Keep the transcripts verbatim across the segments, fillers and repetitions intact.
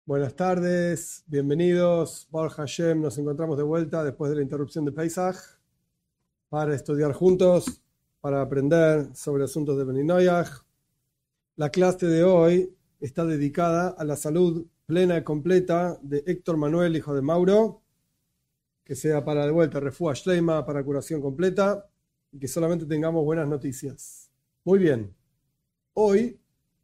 Buenas tardes, bienvenidos. Baruch Hashem, nos encontramos de vuelta después de la interrupción de Pesach para estudiar juntos, para aprender sobre asuntos de Bnei Noach. La clase de hoy está dedicada a la salud plena y completa de Héctor Manuel, hijo de Mauro, que sea para de vuelta Refuah Shleima, para curación completa, y que solamente tengamos buenas noticias. Muy bien, hoy,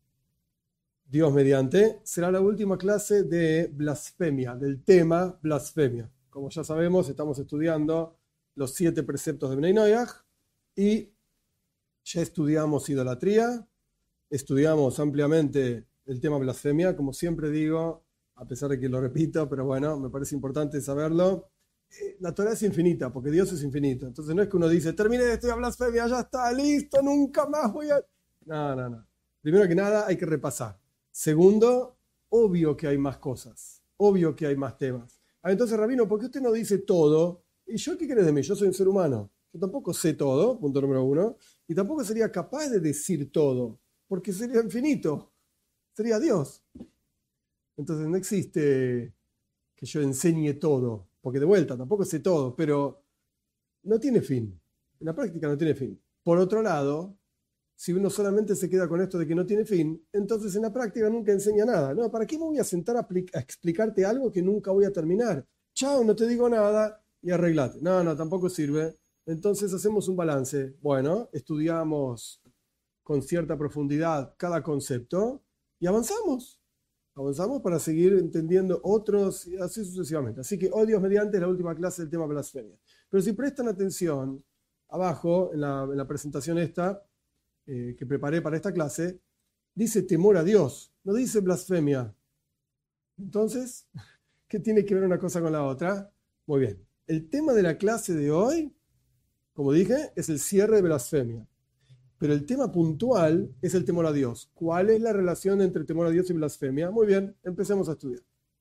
Dios mediante, será la última clase de blasfemia, del tema blasfemia. Como ya sabemos, estamos estudiando los siete preceptos de Bnei Noach y ya estudiamos idolatría, estudiamos ampliamente el tema blasfemia, como siempre digo, a pesar de que lo repito, pero bueno, me parece importante saberlo. La Torah es infinita, porque Dios es infinito. Entonces no es que uno dice, terminé de estudiar blasfemia, ya está, listo, nunca más voy a... No, no, no. Primero que nada hay que repasar. Segundo, obvio que hay más cosas, obvio que hay más temas. Ah, entonces, Rabino, ¿por qué usted no dice todo? ¿Y yo qué querés de mí? Yo soy un ser humano. Yo tampoco sé todo, punto número uno, y tampoco sería capaz de decir todo, porque sería infinito, sería Dios. Entonces no existe que yo enseñe todo, porque de vuelta tampoco sé todo, pero no tiene fin. En la práctica no tiene fin. Por otro lado, si uno solamente se queda con esto de que no tiene fin, entonces en la práctica nunca enseña nada. No, ¿para qué me voy a sentar a, a explicarte algo que nunca voy a terminar? Chao, no te digo nada y arreglate. No, no, tampoco sirve. Entonces hacemos un balance. Bueno, estudiamos con cierta profundidad cada concepto y avanzamos. Avanzamos para seguir entendiendo otros y así sucesivamente. Así que hoy, Dios mediante, es la última clase del tema blasfemia. Pero si prestan atención, abajo en la, en la presentación esta, Eh, que preparé para esta clase, dice temor a Dios, no dice blasfemia. Entonces, ¿qué tiene que ver una cosa con la otra? Muy bien, el tema de la clase de hoy, como dije, es el cierre de blasfemia, pero el tema puntual es el temor a Dios. ¿Cuál es la relación entre temor a Dios y blasfemia? Muy bien, empecemos a estudiar.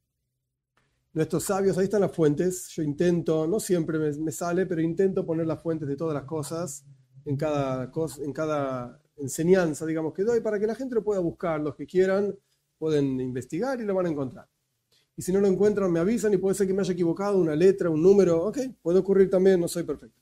Nuestros sabios, ahí están las fuentes. Yo intento, no siempre me, me sale, pero intento poner las fuentes de todas las cosas en cada, cosa, en cada enseñanza, digamos, que doy, para que la gente lo pueda buscar. Los que quieran pueden investigar y lo van a encontrar. Y si no lo encuentran, me avisan y puede ser que me haya equivocado una letra, un número. Ok, puede ocurrir también, no soy perfecto.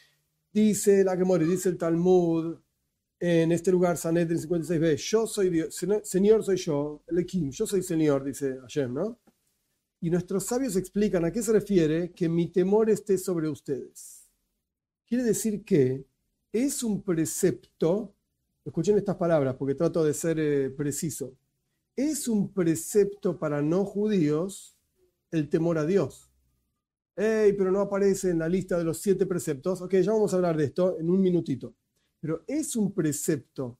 Dice la Gemara, dice el Talmud, en este lugar, Sanedrin cincuenta y seis b, yo soy Dios, Señor soy yo, el Ekim, yo soy Señor, dice Hashem, ¿no? Y nuestros sabios explican a qué se refiere que mi temor esté sobre ustedes. Quiere decir que es un precepto, escuchen estas palabras porque trato de ser eh, preciso, es un precepto para no judíos el temor a Dios. Ey, pero no aparece en la lista de los siete preceptos. Ok, ya vamos a hablar de esto en un minutito. Pero es un precepto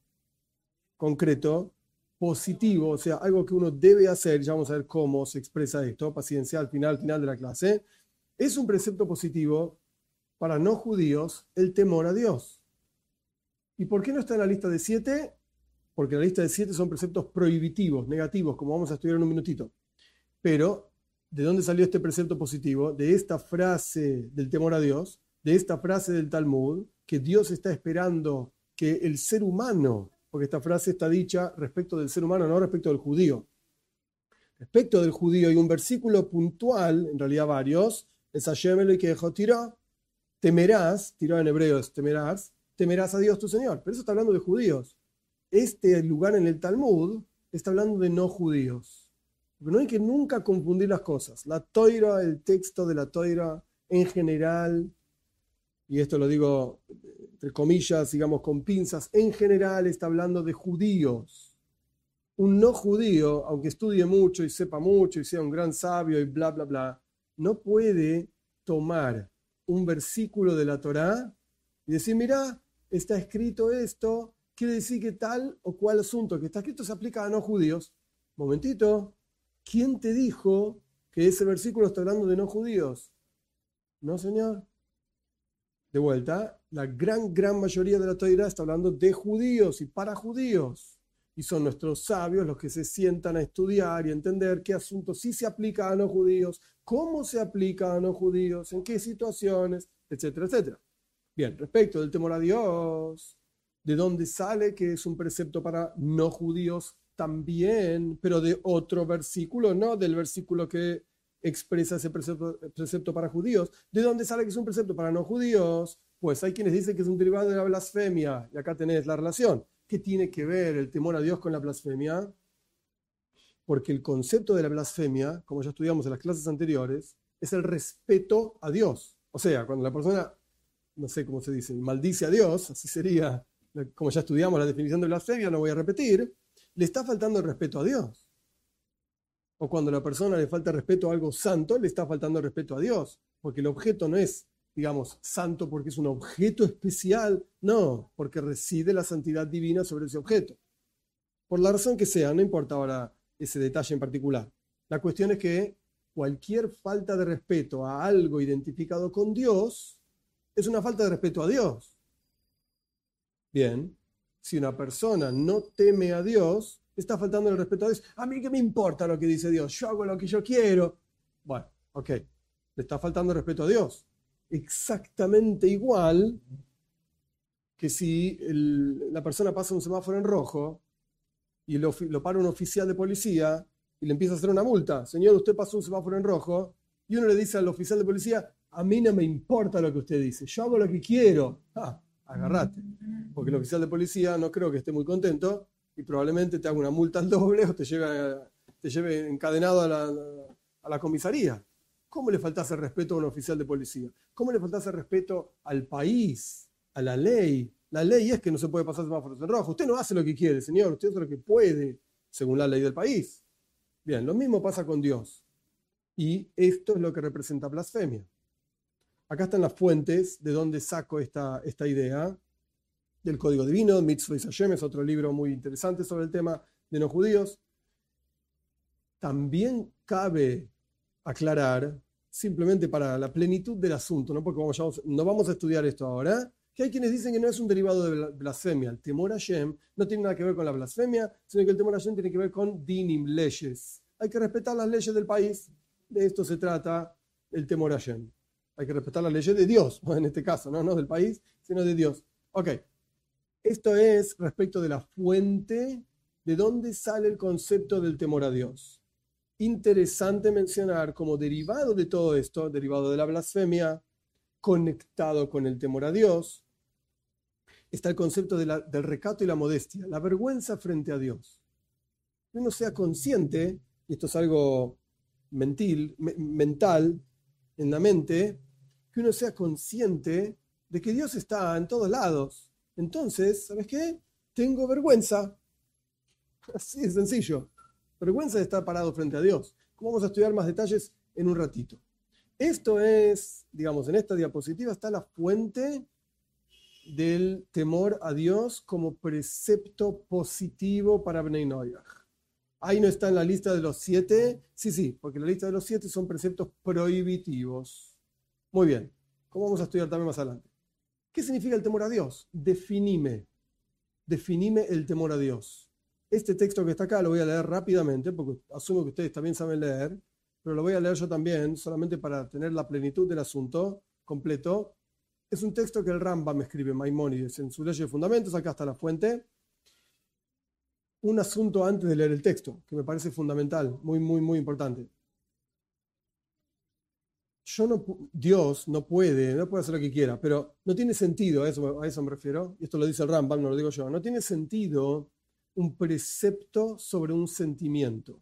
concreto, positivo, o sea, algo que uno debe hacer, ya vamos a ver cómo se expresa esto, paciencia al final, final de la clase, es un precepto positivo para no judíos el temor a Dios. ¿Y por qué no está en la lista de siete? Porque la lista de siete son preceptos prohibitivos, negativos, como vamos a estudiar en un minutito. Pero, ¿de dónde salió este precepto positivo? De esta frase del temor a Dios, de esta frase del Talmud, que Dios está esperando que el ser humano, porque esta frase está dicha respecto del ser humano, no respecto del judío. Respecto del judío hay un versículo puntual, en realidad varios, es Hashem el que dejó tirá, temerás, tirá en hebreo es temerás, temerás a Dios tu Señor. Pero eso está hablando de judíos. Este lugar en el Talmud está hablando de no judíos. Pero no hay que nunca confundir las cosas. La Toira, el texto de la Toira en general, y esto lo digo entre comillas, digamos con pinzas, en general está hablando de judíos. Un no judío, aunque estudie mucho y sepa mucho y sea un gran sabio y bla, bla, bla, no puede tomar un versículo de la Torá y decir, mira, está escrito esto, quiere decir que tal o cual asunto que está escrito se aplica a no judíos. Momentito, ¿quién te dijo que ese versículo está hablando de no judíos? No, señor. De vuelta, la gran, gran mayoría de la Torá está hablando de judíos y para judíos. Y son nuestros sabios los que se sientan a estudiar y entender qué asunto sí se aplica a no judíos, cómo se aplica a no judíos, en qué situaciones, etcétera, etcétera. Bien, respecto del temor a Dios, ¿de dónde sale que es un precepto para no judíos también, pero de otro versículo, no del versículo que expresa ese precepto, precepto para judíos. ¿De dónde sale que es un precepto para no judíos? Pues hay quienes dicen que es un derivado de la blasfemia, y acá tenés la relación. ¿Qué tiene que ver el temor a Dios con la blasfemia? Porque el concepto de la blasfemia, como ya estudiamos en las clases anteriores, es el respeto a Dios. O sea, cuando la persona, no sé cómo se dice, maldice a Dios, así sería, como ya estudiamos la definición de blasfemia, no voy a repetir, le está faltando el respeto a Dios. O cuando a la persona le falta respeto a algo santo, le está faltando el respeto a Dios, porque el objeto no es, digamos, santo porque es un objeto especial, no, porque reside la santidad divina sobre ese objeto. Por la razón que sea, no importa ahora ese detalle en particular. La cuestión es que cualquier falta de respeto a algo identificado con Dios es una falta de respeto a Dios. Bien, si una persona no teme a Dios, está faltando el respeto a Dios. A mí qué me importa lo que dice Dios, yo hago lo que yo quiero. Bueno, ok, le está faltando el respeto a Dios. Exactamente igual que si el, la persona pasa un semáforo en rojo y lo, lo para un oficial de policía y le empieza a hacer una multa. Señor, usted pasó un semáforo en rojo, y uno le dice al oficial de policía, a mí no me importa lo que usted dice, yo hago lo que quiero. Ah, agarrate. Porque el oficial de policía no creo que esté muy contento y probablemente te haga una multa al doble o te lleve, te lleve encadenado a la, a la comisaría. ¿Cómo le faltase el respeto a un oficial de policía? ¿Cómo le faltase el respeto al país, a la ley? La ley es que no se puede pasar semáforos en rojo. Usted no hace lo que quiere, señor, usted hace lo que puede, según la ley del país. Bien, lo mismo pasa con Dios. Y esto es lo que representa blasfemia. Acá están las fuentes de donde saco esta, esta idea del Código Divino. Mitzvot Hashem es otro libro muy interesante sobre el tema de no judíos. También cabe aclarar, simplemente para la plenitud del asunto, no porque vamos, no vamos a estudiar esto ahora, que hay quienes dicen que no es un derivado de blasfemia. El temor a Hashem no tiene nada que ver con la blasfemia, sino que el temor a Hashem tiene que ver con dinim, leyes. Hay que respetar las leyes del país. De esto se trata el temor a Hashem. Hay que respetar las leyes de Dios, en este caso, no, no del país, sino de Dios. Ok, esto es respecto de la fuente, de dónde sale el concepto del temor a Dios. Interesante mencionar como derivado de todo esto, derivado de la blasfemia, conectado con el temor a Dios, está el concepto de la, del recato y la modestia, la vergüenza frente a Dios. Que uno sea consciente, y esto es algo mentil, me, mental en la mente, que uno sea consciente de que Dios está en todos lados. Entonces, ¿sabes qué? Tengo vergüenza. Así de sencillo. Vergüenza de estar parado frente a Dios. Como vamos a estudiar más detalles en un ratito. Esto es, digamos, en esta diapositiva está la fuente del temor a Dios como precepto positivo para Bnei Noyaj. Ahí no está en la lista de los siete. Sí, sí, porque la lista de los siete son preceptos prohibitivos. Muy bien, como vamos a estudiar también más adelante. ¿Qué significa el temor a Dios? Definime. Definime el temor a Dios. Este texto que está acá lo voy a leer rápidamente, porque asumo que ustedes también saben leer, pero lo voy a leer yo también, solamente para tener la plenitud del asunto completo. Es un texto que el Rambam escribe, Maimónides, en su Ley de Fundamentos. Acá está la fuente. Un asunto antes de leer el texto, que me parece fundamental, muy, muy, muy importante. Yo no, Dios no puede, no puede hacer lo que quiera, pero no tiene sentido, a eso, a eso me refiero, y esto lo dice el Rambam, no lo digo yo, no tiene sentido un precepto sobre un sentimiento.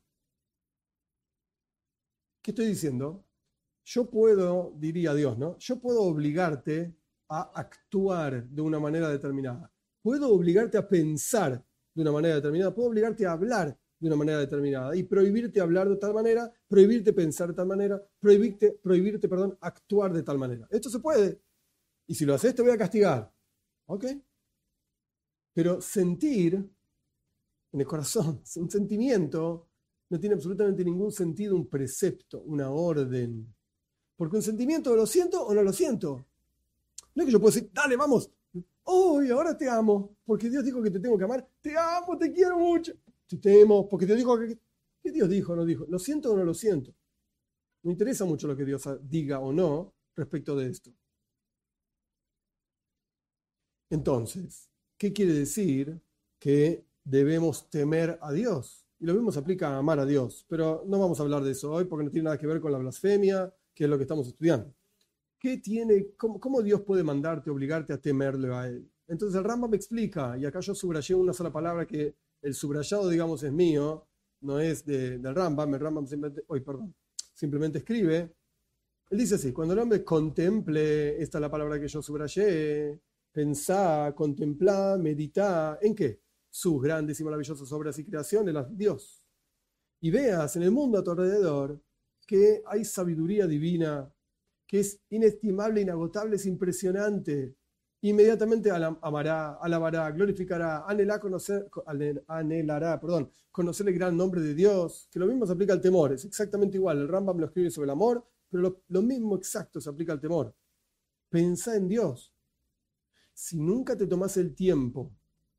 ¿Qué estoy diciendo? Yo puedo, diría Dios, ¿no? Yo puedo obligarte a actuar de una manera determinada. Puedo obligarte a pensar de una manera determinada. Puedo obligarte a hablar de una manera determinada y prohibirte hablar de tal manera, prohibirte pensar de tal manera, prohibirte, prohibirte, perdón, actuar de tal manera. Esto se puede. Y si lo haces, te voy a castigar. ¿Ok? Pero sentir en el corazón, un sentimiento, no tiene absolutamente ningún sentido un precepto, una orden. Porque un sentimiento lo siento o no lo siento. No es que yo puedo decir, dale, vamos. Hoy, ahora te amo. Porque Dios dijo que te tengo que amar. Te amo, te quiero mucho. Te temo, porque Dios dijo que... ¿Qué Dios dijo o no dijo? ¿Lo siento o no lo siento? Me interesa mucho lo que Dios diga o no respecto de esto. Entonces, ¿qué quiere decir? Que debemos temer a Dios. Y lo mismo se aplica a amar a Dios, pero no vamos a hablar de eso hoy porque no tiene nada que ver con la blasfemia, que es lo que estamos estudiando. ¿Qué tiene, cómo, cómo Dios puede mandarte, obligarte a temerle a Él? Entonces el Rambam me explica, y acá yo subrayé una sola palabra que el subrayado, digamos, es mío, no es de, del Rambam, el Rambam simplemente, oh, perdón, simplemente escribe. Él dice así: cuando el hombre contemple, esta es la palabra que yo subrayé, pensá, contemplá, meditá, ¿en qué? Sus grandes y maravillosas obras y creaciones, las de Dios. Y veas en el mundo a tu alrededor que hay sabiduría divina, que es inestimable, inagotable, es impresionante. Inmediatamente amará, alabará, glorificará, anhelará, conocer, anhelará, perdón, conocer el gran nombre de Dios, que lo mismo se aplica al temor, es exactamente igual. El Rambam lo escribe sobre el amor, pero lo, lo mismo exacto se aplica al temor. Pensá en Dios. Si nunca te tomás el tiempo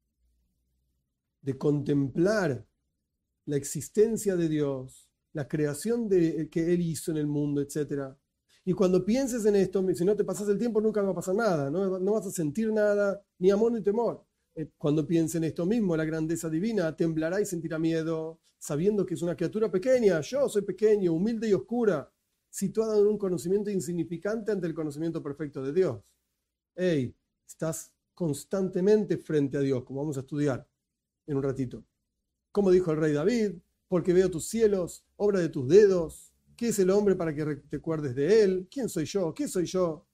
de contemplar la existencia de Dios, la creación de, que Él hizo en el mundo, etcétera, y cuando pienses en esto, si no te pasas el tiempo, nunca va a pasar nada, no, no vas a sentir nada, ni amor ni temor. Cuando pienses en esto mismo, la grandeza divina, temblará y sentirá miedo, sabiendo que es una criatura pequeña. Yo soy pequeño, humilde y oscura, situada en un conocimiento insignificante ante el conocimiento perfecto de Dios. Hey, estás constantemente frente a Dios, como vamos a estudiar en un ratito. Como dijo el rey David: porque veo tus cielos, obra de tus dedos. ¿Qué es el hombre para que te acuerdes de él? ¿Quién soy yo? ¿Qué soy yo?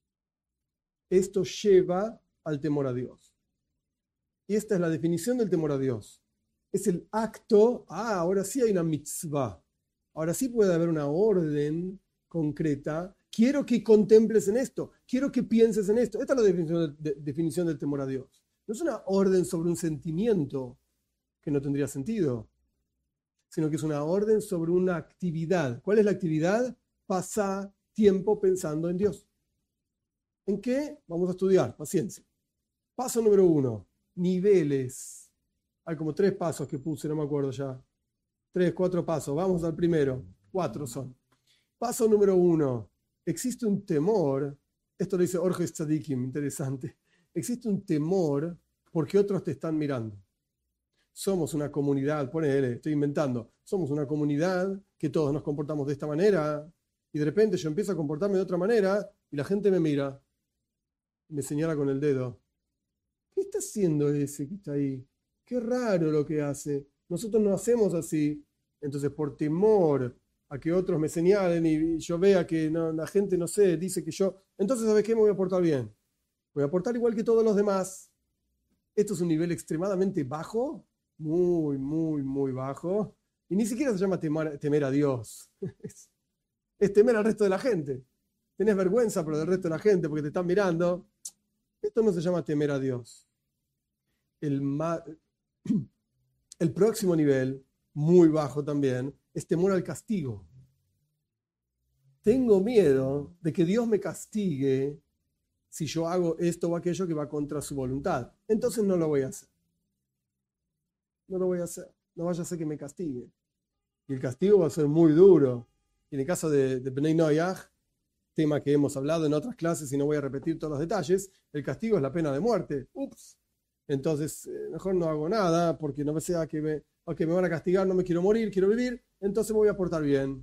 Esto lleva al temor a Dios. Y esta es la definición del temor a Dios. Es el acto, ah, ahora sí hay una mitzvah. Ahora sí puede haber una orden concreta. Quiero que contemples en esto. Quiero que pienses en esto. Esta es la definición, de, definición del temor a Dios. No es una orden sobre un sentimiento que no tendría sentido, sino que es una orden sobre una actividad. ¿Cuál es la actividad? Pasar tiempo pensando en Dios. ¿En qué? Vamos a estudiar, paciencia. Paso número uno, niveles. Hay como tres pasos que puse, no me acuerdo ya. Tres, cuatro pasos. Vamos al primero. Cuatro son. Paso número uno, existe un temor. Esto lo dice Orges Tzadikim, interesante. Existe un temor porque otros te están mirando. Somos una comunidad, ponele, estoy inventando, somos una comunidad que todos nos comportamos de esta manera, y de repente yo empiezo a comportarme de otra manera y la gente me mira, me señala con el dedo. ¿Qué está haciendo ese que está ahí? Qué raro lo que hace. Nosotros no hacemos así. Entonces, por temor a que otros me señalen y yo vea que no, la gente, no sé, dice que yo... Entonces, ¿sabes qué? Me voy a portar bien. Me voy a portar igual que todos los demás. Esto es un nivel extremadamente bajo, muy, muy, muy bajo. Y ni siquiera se llama temer, temer a Dios. Es, es temer al resto de la gente. Tenés vergüenza por el resto de la gente porque te están mirando. Esto no se llama temer a Dios. El, ma- el próximo nivel, muy bajo también, es temor al castigo. Tengo miedo de que Dios me castigue si yo hago esto o aquello que va contra su voluntad. Entonces no lo voy a hacer. No lo voy a hacer. No vaya a ser que me castigue. Y el castigo va a ser muy duro. Y en el caso de, de Bnei Noyaj, tema que hemos hablado en otras clases y no voy a repetir todos los detalles, el castigo es la pena de muerte. Ups. Entonces, eh, mejor no hago nada porque no me sea que me, okay, me van a castigar, no me quiero morir, quiero vivir, entonces me voy a portar bien.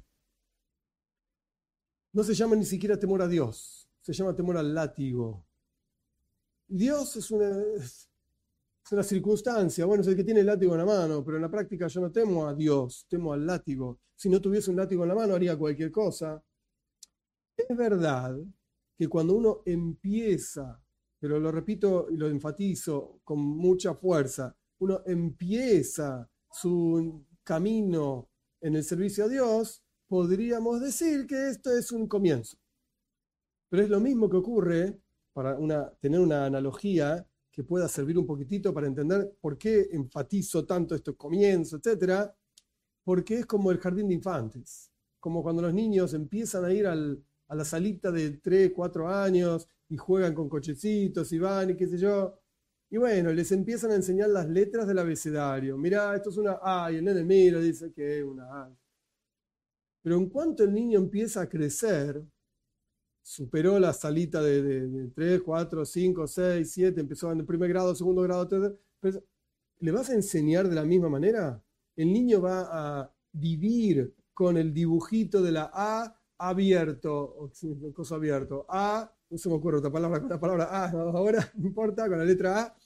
No se llama ni siquiera temor a Dios, se llama temor al látigo. Dios es una, es una circunstancia, bueno, es el que tiene el látigo en la mano, pero en la práctica yo no temo a Dios, temo al látigo. Si no tuviese un látigo en la mano haría cualquier cosa. Es verdad que cuando uno empieza, pero lo repito y lo enfatizo con mucha fuerza, uno empieza su camino en el servicio a Dios, podríamos decir que esto es un comienzo. Pero es lo mismo que ocurre, para una, tener una analogía que pueda servir un poquitito para entender por qué enfatizo tanto este comienzo, etcétera, porque es como el jardín de infantes, como cuando los niños empiezan a ir al, a la salita de tres, cuatro años y juegan con cochecitos y van y qué sé yo, y bueno, les empiezan a enseñar las letras del abecedario. Mirá, esto es una A, y el nene mira y dice que es una A. Pero en cuanto el niño empieza a crecer, superó la salita de, de, de tres, cuatro, cinco, seis, siete, empezó en el primer grado, segundo grado, tercer, ¿le vas a enseñar de la misma manera? El niño va a vivir con el dibujito de la A abierto, o cosa abierto, A, no se me ocurre otra palabra con la palabra A, no, ahora no importa, con la letra A,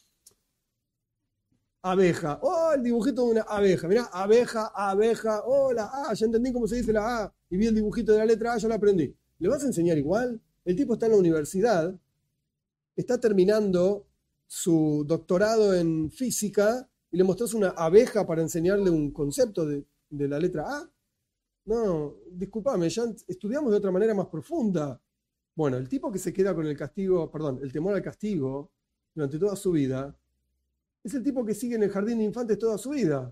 abeja, oh, el dibujito de una abeja, mirá, abeja, abeja, oh, la A, ya entendí cómo se dice la A, y vi el dibujito de la letra A, ya lo aprendí. ¿Le vas a enseñar igual? El tipo está en la universidad, está terminando su doctorado en física y le mostrás una abeja para enseñarle un concepto de, de la letra A. No, discúlpame, ya estudiamos de otra manera más profunda. Bueno, el tipo que se queda con el castigo, perdón, el temor al castigo durante toda su vida, es el tipo que sigue en el jardín de infantes toda su vida.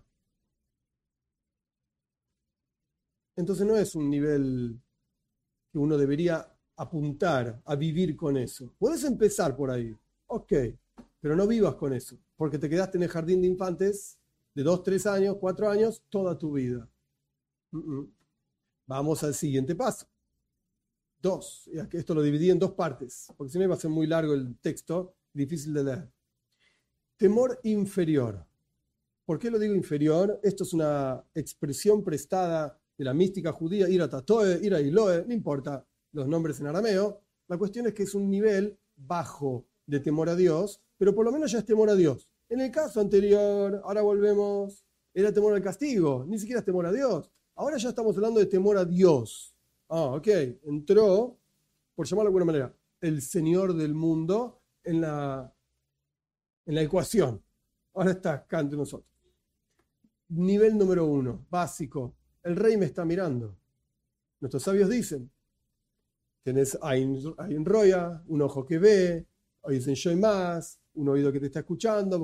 Entonces no es un nivel que uno debería apuntar a vivir con eso. Puedes empezar por ahí, ok, pero no vivas con eso, porque te quedaste en el jardín de infantes de dos, tres años, cuatro años, toda tu vida. Uh-uh. Vamos al siguiente paso. Dos, esto lo dividí en dos partes, porque si no iba a ser muy largo el texto, difícil de leer. Temor inferior. ¿Por qué lo digo inferior? Esto es una expresión prestada de la mística judía, ira tatoe, ira iloe, no importa los nombres en arameo. La cuestión es que es un nivel bajo de temor a Dios, pero por lo menos ya es temor a Dios. En el caso anterior, ahora volvemos, era temor al castigo, ni siquiera es temor a Dios. Ahora ya estamos hablando de temor a Dios. Ah, ok, entró, por llamarlo de alguna manera, el Señor del mundo en la, en la ecuación. Ahora está acá entre nosotros. Nivel número uno, básico. El rey me está mirando. Nuestros sabios dicen, tenés Ain Roya, un ojo que ve, dicen Shoy más, un oído que te está escuchando,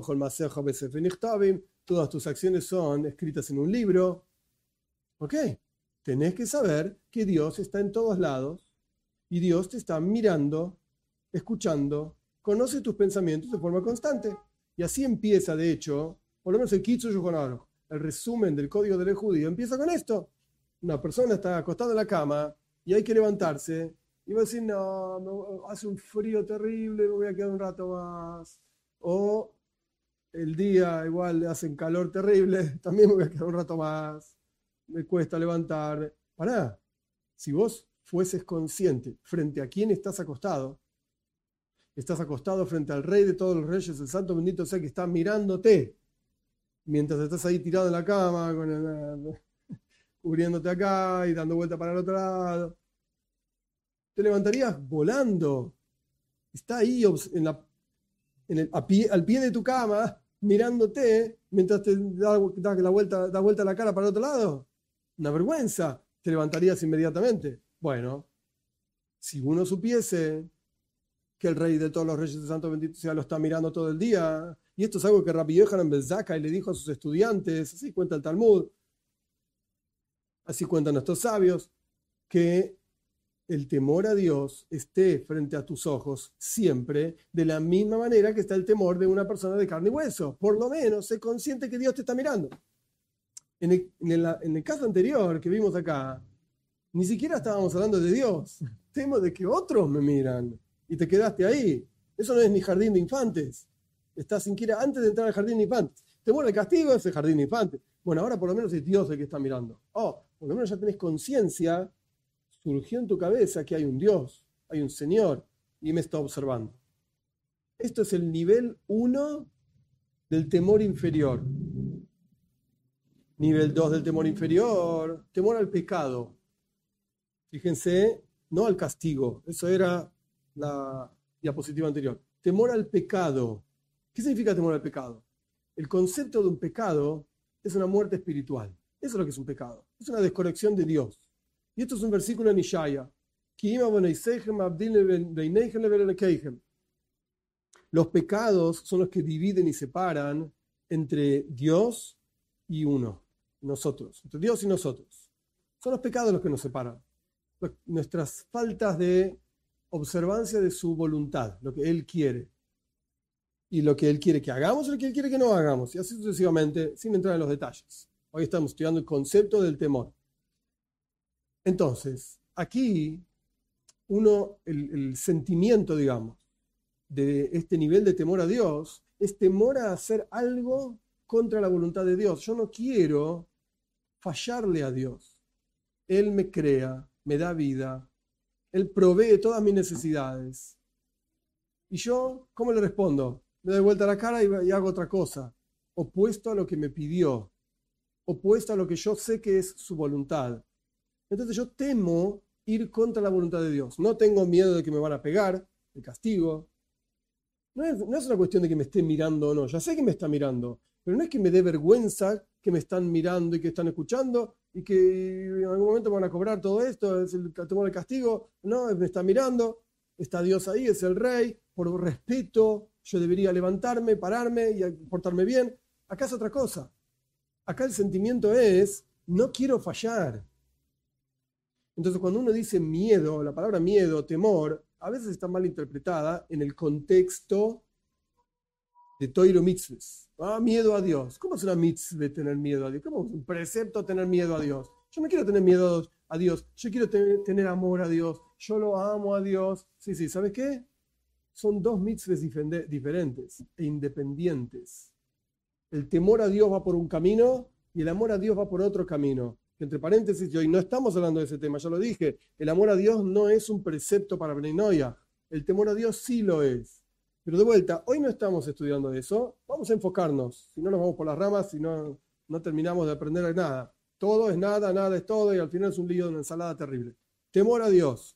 todas tus acciones son escritas en un libro. ¿Ok? Tenés que saber que Dios está en todos lados y Dios te está mirando, escuchando, conoce tus pensamientos de forma constante. Y así empieza, de hecho, por lo menos el Kitsu Shulchan Aruch, el resumen del código del judío, empieza con esto. Una persona está acostada en la cama y hay que levantarse y va a decir, no, no, hace un frío terrible, me voy a quedar un rato más. O el día igual hace un calor terrible, también me voy a quedar un rato más. Me cuesta levantar. Pará, si vos fueses consciente frente a quién estás acostado, estás acostado frente al Rey de todos los reyes, el Santo bendito sea que está mirándote, mientras estás ahí tirado en la cama, con el, cubriéndote acá y dando vuelta para el otro lado. Te levantarías volando. Está ahí en la, en el, a pie, al pie de tu cama, mirándote, mientras te da, da, la vuelta, da vuelta la cara para el otro lado. Una vergüenza. Te levantarías inmediatamente. Bueno, si uno supiese que el Rey de todos los reyes de Santo bendito sea lo está mirando todo el día, y esto es algo que Rabbi Yohanan ben Zakkai le dijo a sus estudiantes, así cuenta el Talmud, así cuentan nuestros sabios, que el temor a Dios esté frente a tus ojos siempre de la misma manera que está el temor de una persona de carne y hueso. Por lo menos sé consciente que Dios te está mirando. En el, en el, en el caso anterior que vimos acá, ni siquiera estábamos hablando de Dios. Temo de que otros me miran y te quedaste ahí. Eso no es ni jardín de infantes. Estás siquiera antes de entrar al jardín de infantes. Temor al castigo es el jardín de infantes. Bueno, ahora por lo menos es Dios el que está mirando. Oh, por lo menos ya tenés conciencia. Surgió en tu cabeza que hay un Dios, hay un Señor, y me está observando. Esto es el nivel uno del temor inferior. Nivel dos del temor inferior, temor al pecado. Fíjense, no al castigo, eso era la diapositiva anterior. Temor al pecado. ¿Qué significa temor al pecado? El concepto de un pecado es una muerte espiritual. Eso es lo que es un pecado. Es una desconexión de Dios. Y esto es un versículo en Ishaya. Los pecados son los que dividen y separan entre Dios y uno, nosotros, entre Dios y nosotros. Son los pecados los que nos separan. Nuestras faltas de observancia de su voluntad, lo que Él quiere. Y lo que Él quiere que hagamos y lo que Él quiere que no hagamos. Y así sucesivamente, sin entrar en los detalles. Hoy estamos estudiando el concepto del temor. Entonces, aquí uno, el, el sentimiento, digamos, de este nivel de temor a Dios es temor a hacer algo contra la voluntad de Dios. Yo no quiero fallarle a Dios. Él me crea, me da vida, Él provee todas mis necesidades. Y yo, ¿cómo le respondo? Me doy vuelta la cara y, y hago otra cosa, opuesto a lo que me pidió, opuesto a lo que yo sé que es su voluntad. Entonces yo temo ir contra la voluntad de Dios. No tengo miedo de que me van a pegar, de castigo. No es, no es una cuestión de que me esté mirando o no. Ya sé que me está mirando, pero no es que me dé vergüenza que me están mirando y que están escuchando y que en algún momento me van a cobrar todo esto, es el temor del castigo. No, me está mirando, está Dios ahí, es el rey, por respeto yo debería levantarme, pararme y portarme bien. Acá es otra cosa. Acá el sentimiento es, no quiero fallar. Entonces cuando uno dice miedo, la palabra miedo, temor, a veces está mal interpretada en el contexto de Toiro Mitzvahs. Ah, miedo a Dios. ¿Cómo es una mitzvah tener miedo a Dios? ¿Cómo es un precepto tener miedo a Dios? Yo no quiero tener miedo a Dios. Yo quiero tener, tener amor a Dios. Yo lo amo a Dios. Sí, sí, ¿sabes qué? Son dos mitzvahs diferentes e independientes. El temor a Dios va por un camino y el amor a Dios va por otro camino. Entre paréntesis, y hoy no estamos hablando de ese tema, ya lo dije. El amor a Dios no es un precepto para Bnei Noyaj. El temor a Dios sí lo es. Pero de vuelta, hoy no estamos estudiando eso. Vamos a enfocarnos. Si no nos vamos por las ramas, si no, no terminamos de aprender nada. Todo es nada, nada es todo y al final es un lío de una ensalada terrible. Temor a Dios.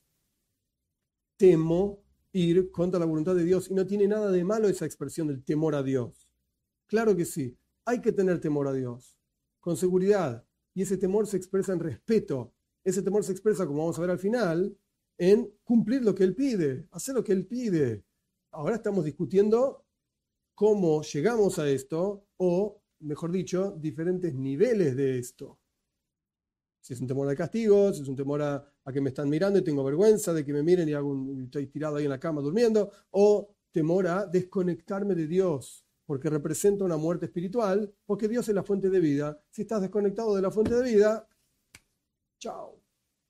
Temo ir contra la voluntad de Dios y no tiene nada de malo esa expresión del temor a Dios. Claro que sí, hay que tener temor a Dios, con seguridad. Y ese temor se expresa en respeto. Ese temor se expresa, como vamos a ver al final, en cumplir lo que Él pide, hacer lo que Él pide. Ahora estamos discutiendo cómo llegamos a esto, o, mejor dicho, diferentes niveles de esto. Si es un temor al castigo, si es un temor a, a que me están mirando y tengo vergüenza de que me miren y hago un, estoy tirado ahí en la cama durmiendo, o temor a desconectarme de Dios, porque representa una muerte espiritual, porque Dios es la fuente de vida. Si estás desconectado de la fuente de vida, chao.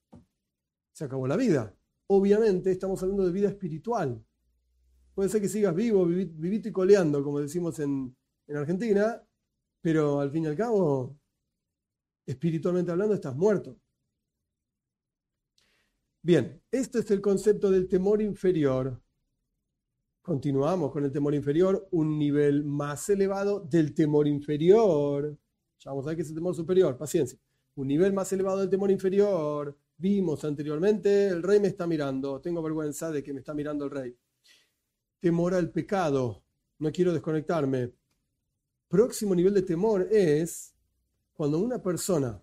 Se acabó la vida. Obviamente estamos hablando de vida espiritual. Puede ser que sigas vivo, vivito y coleando, como decimos en, en Argentina, pero al fin y al cabo, espiritualmente hablando, estás muerto. Bien, este es el concepto del temor inferior. Continuamos con el temor inferior, un nivel más elevado del temor inferior. Ya vamos a ver qué es el temor superior, paciencia. Un nivel más elevado del temor inferior. Vimos anteriormente, el rey me está mirando, tengo vergüenza de que me está mirando el rey. Temor al pecado, no quiero desconectarme. Próximo nivel de temor es cuando una persona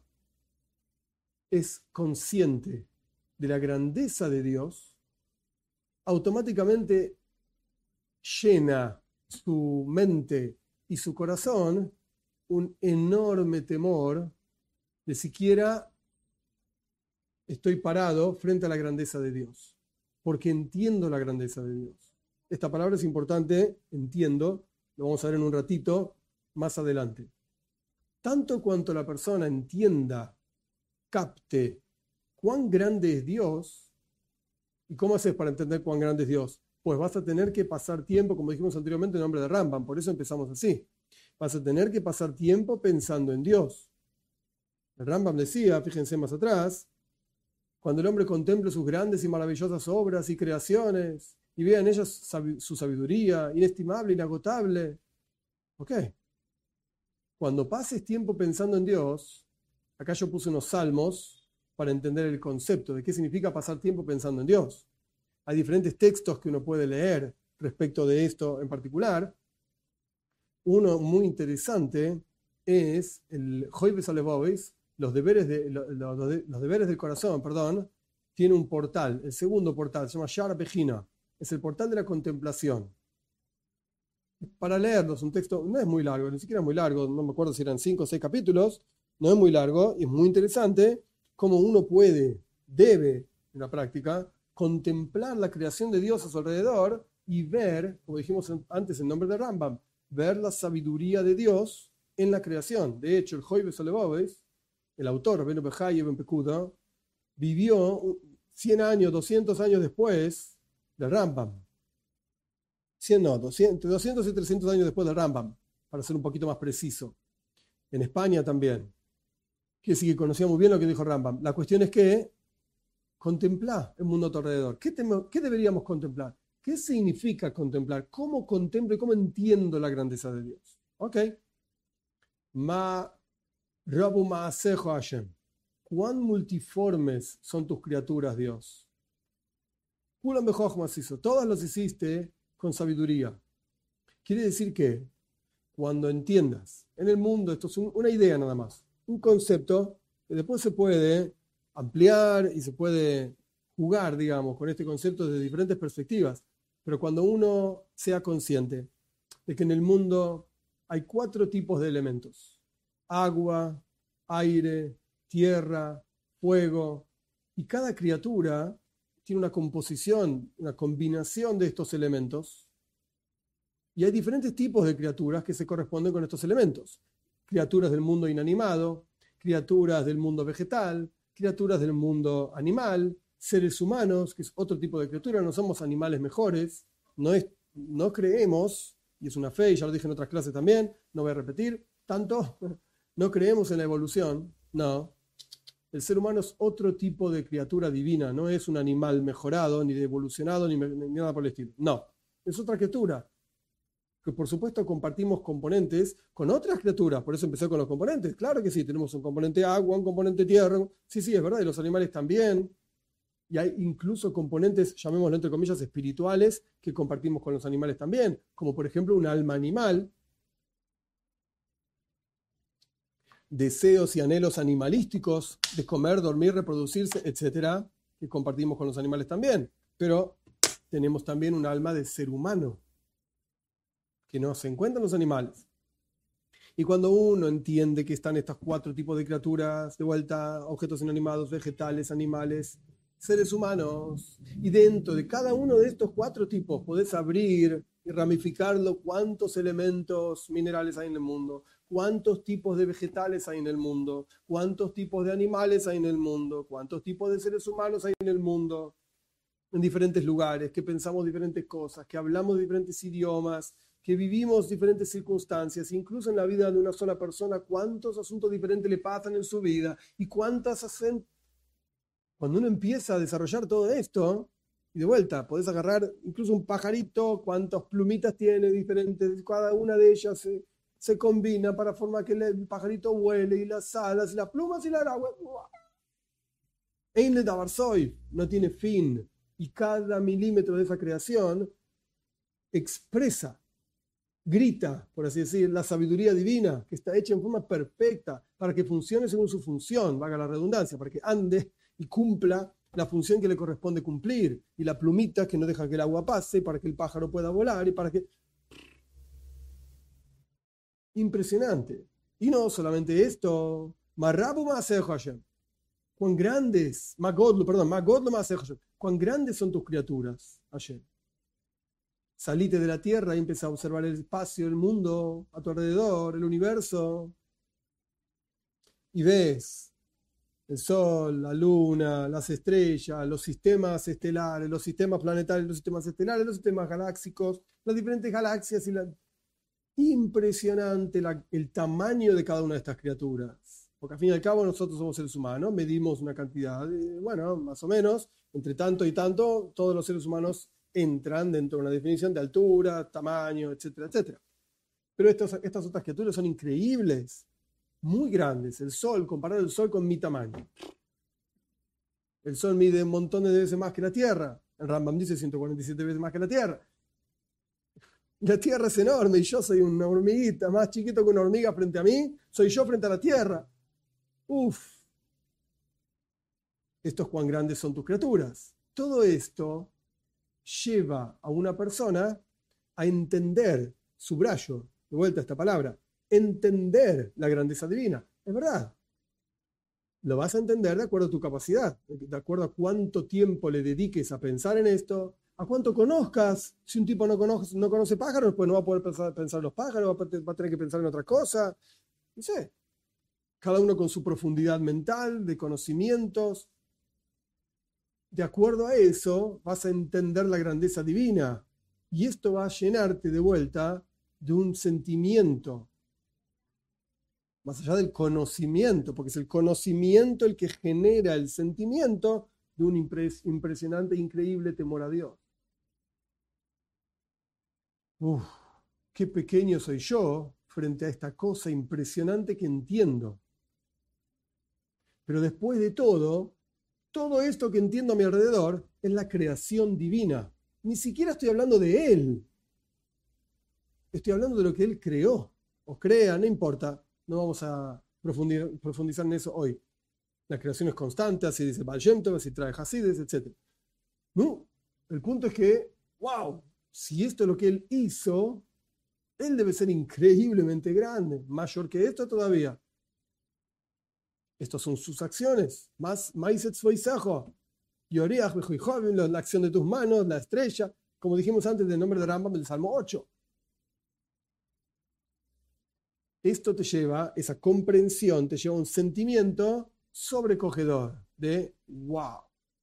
es consciente de la grandeza de Dios, automáticamente llena su mente y su corazón un enorme temor de siquiera estoy parado frente a la grandeza de Dios, porque entiendo la grandeza de Dios. Esta palabra es importante, entiendo, lo vamos a ver en un ratito más adelante. Tanto cuanto la persona entienda, capte cuán grande es Dios, ¿y cómo haces para entender cuán grande es Dios? Pues vas a tener que pasar tiempo, como dijimos anteriormente, en nombre de Rambam, por eso empezamos así. Vas a tener que pasar tiempo pensando en Dios. El Rambam decía, fíjense más atrás, cuando el hombre contemple sus grandes y maravillosas obras y creaciones y vea en ellas su sabiduría inestimable, inagotable. ¿Ok? Cuando pases tiempo pensando en Dios, acá yo puse unos salmos para entender el concepto de qué significa pasar tiempo pensando en Dios. Hay diferentes textos que uno puede leer respecto de esto en particular. Uno muy interesante es el Joibes Alevois, los deberes de, los, los deberes del corazón, perdón, tiene un portal, el segundo portal, se llama Shara Pejina, es el portal de la contemplación. Para leerlos, un texto no es muy largo, ni siquiera es muy largo, no me acuerdo si eran cinco o seis capítulos, no es muy largo, y es muy interesante cómo uno puede, debe, en la práctica, contemplar la creación de Dios a su alrededor y ver, como dijimos antes en nombre de Rambam, ver la sabiduría de Dios en la creación. De hecho, el Joibes Alevois, el autor, Rabbeinu Behaye Ben Pekuda, vivió cien años, doscientos años después del Rambam. cien no, doscientos, doscientos y trescientos años después del Rambam. para ser un poquito más preciso. En España también. Quiere decir que conocía muy bien lo que dijo Rambam. La cuestión es que contemplar el mundo a tu alrededor. ¿Qué, temo, ¿Qué deberíamos contemplar? ¿Qué significa contemplar? ¿Cómo contemplo y cómo entiendo la grandeza de Dios? Ok. Ma Rabu Maasejo Hashem. ¿Cuán multiformes son tus criaturas, Dios? Kulam bejochmas hizo. Todas las hiciste con sabiduría. Quiere decir que cuando entiendas en el mundo, esto es un, una idea nada más, un concepto que después se puede ampliar y se puede jugar, digamos, con este concepto desde diferentes perspectivas. Pero cuando uno sea consciente de que en el mundo hay cuatro tipos de elementos: agua, aire, tierra, fuego, y cada criatura tiene una composición, una combinación de estos elementos, y hay diferentes tipos de criaturas que se corresponden con estos elementos. Criaturas del mundo inanimado, criaturas del mundo vegetal, criaturas del mundo animal, seres humanos, que es otro tipo de criatura. No somos animales mejores, no, es, no creemos, y es una fe, y ya lo dije en otras clases también, no voy a repetir tanto, no creemos en la evolución, no. El ser humano es otro tipo de criatura divina, no es un animal mejorado, ni evolucionado, ni, ni nada por el estilo. No, es otra criatura, que por supuesto compartimos componentes con otras criaturas. Por eso empecé con los componentes. Claro que sí, tenemos un componente agua, un componente tierra. Sí, sí, es verdad, y los animales también. Y hay incluso componentes, llamémoslo entre comillas, espirituales, que compartimos con los animales también, como por ejemplo un alma animal, deseos y anhelos animalísticos de comer, dormir, reproducirse, etcétera, que compartimos con los animales también. Pero tenemos también un alma de ser humano que no se encuentra en los animales. Y cuando uno entiende que están estos cuatro tipos de criaturas, de vuelta, objetos inanimados, vegetales, animales, seres humanos, y dentro de cada uno de estos cuatro tipos podés abrir y ramificarlo cuántos elementos minerales hay en el mundo, cuántos tipos de vegetales hay en el mundo, cuántos tipos de animales hay en el mundo, cuántos tipos de seres humanos hay en el mundo, en diferentes lugares, que pensamos diferentes cosas, que hablamos diferentes idiomas, que vivimos diferentes circunstancias, incluso en la vida de una sola persona, cuántos asuntos diferentes le pasan en su vida y cuántas hacen. Cuando uno empieza a desarrollar todo esto, y de vuelta, podés agarrar incluso un pajarito, cuántas plumitas tiene diferentes, cada una de ellas se, se combina para formar que el pajarito vuele, y las alas, y las plumas y la agua. Ein le davar soy, no tiene fin, y cada milímetro de esa creación expresa, grita, por así decir, la sabiduría divina, que está hecha en forma perfecta para que funcione según su función, valga la redundancia, para que ande y cumpla la función que le corresponde cumplir, y la plumita que no deja que el agua pase para que el pájaro pueda volar, y para que... Impresionante. Y no solamente esto, Marrabu Maasejo Hashem. Cuán grandes, Magodlo, perdón, Magodlo Maasejo Hashem. Cuán grandes son tus criaturas, Hashem. Salite de la tierra y empieza a observar el espacio, el mundo a tu alrededor, el universo, y ves el sol, la luna, las estrellas, los sistemas estelares, los sistemas planetarios, los sistemas estelares, los sistemas galácticos, las diferentes galaxias, y la... impresionante la, el tamaño de cada una de estas criaturas. Porque al fin y al cabo nosotros somos seres humanos, medimos una cantidad, de, bueno, más o menos, entre tanto y tanto, todos los seres humanos entran dentro de una definición de altura, tamaño, etcétera, etcétera. Pero estos, estas otras criaturas son increíbles, muy grandes. El Sol, comparar el Sol con mi tamaño. El Sol mide un montón de veces más que la Tierra. El Rambam dice ciento cuarenta y siete veces más que la Tierra. La Tierra es enorme y yo soy una hormiguita, más chiquito que una hormiga frente a mí. Soy yo frente a la Tierra. Uf. Estos cuán grandes son tus criaturas. Todo esto lleva a una persona a entender, subrayo, de vuelta a esta palabra, entender la grandeza divina. Es verdad. Lo vas a entender de acuerdo a tu capacidad, de acuerdo a cuánto tiempo le dediques a pensar en esto, a cuánto conozcas. Si un tipo no conoce, no conoce pájaros, pues no va a poder pensar, pensar en los pájaros, va a, va a tener que pensar en otra cosa. No sé. Cada uno con su profundidad mental, de conocimientos. De acuerdo a eso, vas a entender la grandeza divina. Y esto va a llenarte de vuelta de un sentimiento, más allá del conocimiento, porque es el conocimiento el que genera el sentimiento de un impres- impresionante, increíble temor a Dios. Uf, qué pequeño soy yo frente a esta cosa impresionante que entiendo. Pero después de todo, todo esto que entiendo a mi alrededor es la creación divina. Ni siquiera estoy hablando de Él. Estoy hablando de lo que Él creó. O crea, no importa. No vamos a profundizar en eso hoy. La creación es constante, así dice Baal Shem Tov, así trae Hasides, etcétera. No, el punto es que, wow, si esto es lo que Él hizo, Él debe ser increíblemente grande, mayor que esto todavía. Estas son sus acciones. Más Maiset Svoisajo, Yoriach Bejuijovim, la acción de tus manos, la estrella, como dijimos antes del nombre de Rambam del Salmo ocho. Esto te lleva, esa comprensión, te lleva a un sentimiento sobrecogedor de wow.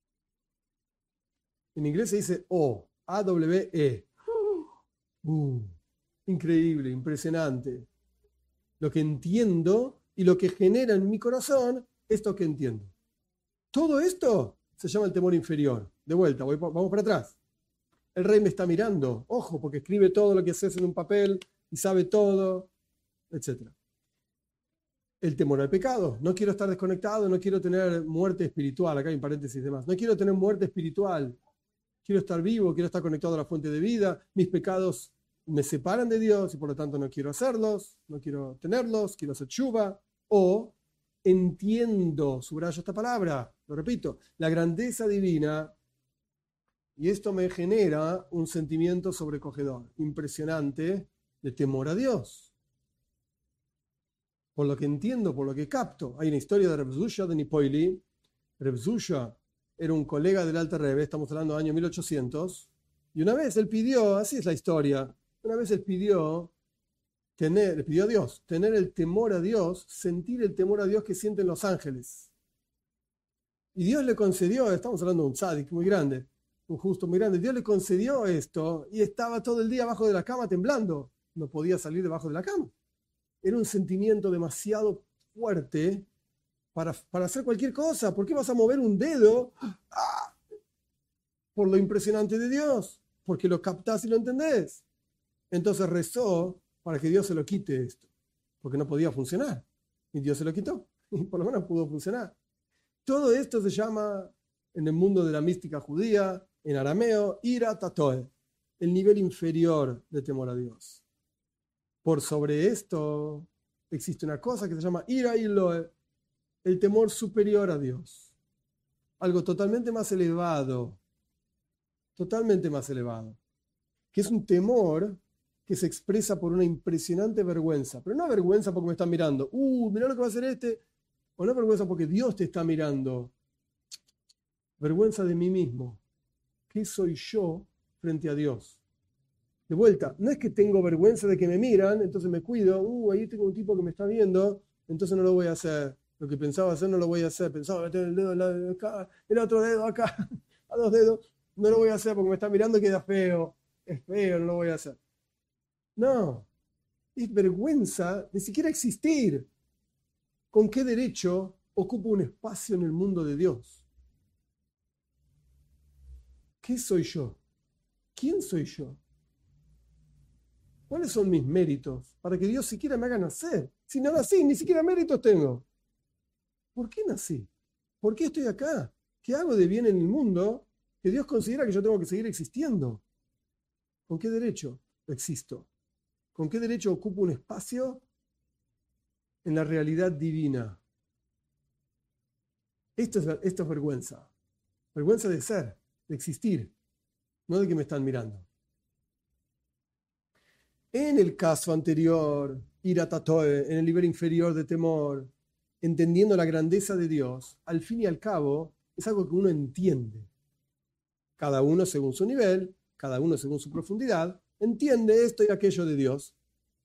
En inglés se dice O, A W E. Uh, increíble, impresionante. Lo que entiendo y lo que genera en mi corazón, esto que entiendo. Todo esto se llama el temor inferior. De vuelta, voy, vamos para atrás. El rey me está mirando, ojo, porque escribe todo lo que haces en un papel y sabe todo, etcétera. El temor al pecado. No quiero estar desconectado, no quiero tener muerte espiritual. Acá hay un paréntesis de más. No quiero tener muerte espiritual. Quiero estar vivo, quiero estar conectado a la fuente de vida. Mis pecados me separan de Dios y por lo tanto no quiero hacerlos, no quiero tenerlos, quiero hacer tshuva. O entiendo, subrayo esta palabra, lo repito, la grandeza divina, y esto me genera un sentimiento sobrecogedor, impresionante, de temor a Dios. Por lo que entiendo, por lo que capto. Hay una historia de Reb Zusha de Nipoili. Reb Zusha era un colega del Alter Rebbe, estamos hablando del año mil ochocientos, y una vez él pidió, así es la historia, una vez él pidió, tener, le pidió a Dios, tener el temor a Dios, sentir el temor a Dios que sienten los ángeles. Y Dios le concedió, estamos hablando de un tzadik muy grande, un justo muy grande, Dios le concedió esto y estaba todo el día abajo de la cama temblando, no podía salir debajo de la cama. Era un sentimiento demasiado fuerte para, para hacer cualquier cosa. ¿Por qué vas a mover un dedo? ¡Ah! Por lo impresionante de Dios, porque lo captás y lo entendés. Entonces rezó para que Dios se lo quite esto, porque no podía funcionar. Y Dios se lo quitó, y por lo menos pudo funcionar. Todo esto se llama, en el mundo de la mística judía, en arameo, ira tatoe, el nivel inferior de temor a Dios. Por sobre esto existe una cosa que se llama ira iloe, el temor superior a Dios. Algo totalmente más elevado, totalmente más elevado, que es un temor que se expresa por una impresionante vergüenza, pero no vergüenza porque me están mirando, uh, mirá lo que va a hacer este, o no vergüenza porque Dios te está mirando, vergüenza de mí mismo. ¿Qué soy yo frente a Dios? De vuelta, no es que tengo vergüenza de que me miran, entonces me cuido, uh, ahí tengo un tipo que me está viendo, entonces no lo voy a hacer. Lo que pensaba hacer no lo voy a hacer. Pensaba meter el dedo acá, el otro dedo acá, a dos dedos, no lo voy a hacer porque me está mirando y queda feo. Es feo, no lo voy a hacer. No, es vergüenza de siquiera existir. ¿Con qué derecho ocupo un espacio en el mundo de Dios? ¿Qué soy yo? ¿Quién soy yo? ¿Cuáles son mis méritos para que Dios siquiera me haga nacer? Si no nací, ni siquiera méritos tengo. ¿Por qué nací? ¿Por qué estoy acá? ¿Qué hago de bien en el mundo que Dios considera que yo tengo que seguir existiendo? ¿Con qué derecho existo? ¿Con qué derecho ocupo un espacio en la realidad divina? Esto es, esto es vergüenza. Vergüenza de ser, de existir, no de que me están mirando. En el caso anterior, ira tatoe, en el nivel inferior de temor, entendiendo la grandeza de Dios, al fin y al cabo, es algo que uno entiende. Cada uno según su nivel, cada uno según su profundidad, entiende esto y aquello de Dios.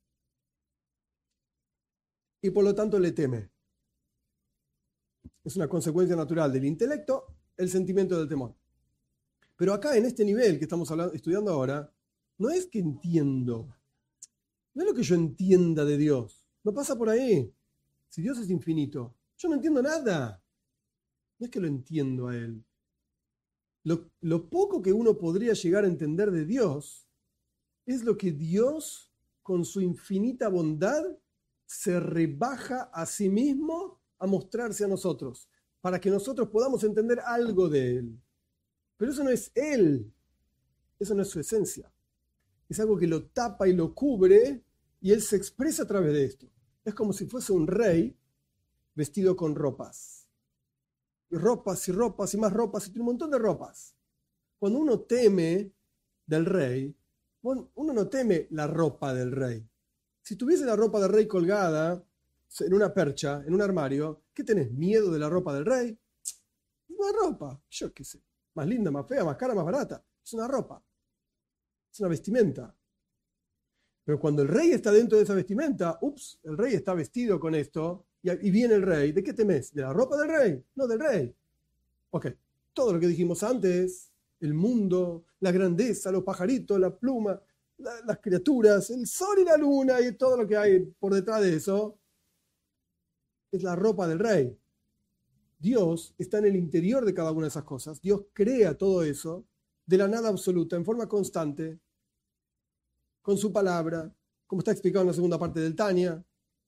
Y por lo tanto le teme. Es una consecuencia natural del intelecto, el sentimiento del temor. Pero acá, en este nivel que estamos hablando, estudiando ahora, no es que entiendo. No es lo que yo entienda de Dios. No pasa por ahí. Si Dios es infinito, yo no entiendo nada. No es que lo entiendo a Él. Lo, lo poco que uno podría llegar a entender de Dios es lo que Dios, con su infinita bondad, se rebaja a sí mismo a mostrarse a nosotros, para que nosotros podamos entender algo de Él. Pero eso no es Él. Eso no es su esencia. Es algo que lo tapa y lo cubre y Él se expresa a través de esto. Es como si fuese un rey vestido con ropas. Y ropas y ropas y más ropas y tiene un montón de ropas. Cuando uno teme del rey, bueno, uno no teme la ropa del rey. Si tuviese la ropa del rey colgada en una percha, en un armario, ¿qué tenés? ¿Miedo de la ropa del rey? Es una ropa, yo qué sé. Más linda, más fea, más cara, más barata. Es una ropa. Es una vestimenta. Pero cuando el rey está dentro de esa vestimenta, ups, el rey está vestido con esto, y, y viene el rey. ¿De qué temes? ¿De la ropa del rey? No, del rey. Ok, todo lo que dijimos antes, el mundo, la grandeza, los pajaritos, la pluma, la, las criaturas, el sol y la luna y todo lo que hay por detrás de eso, es la ropa del rey. Dios está en el interior de cada una de esas cosas. Dios crea todo eso de la nada absoluta, en forma constante, con su palabra, como está explicado en la segunda parte del Tania.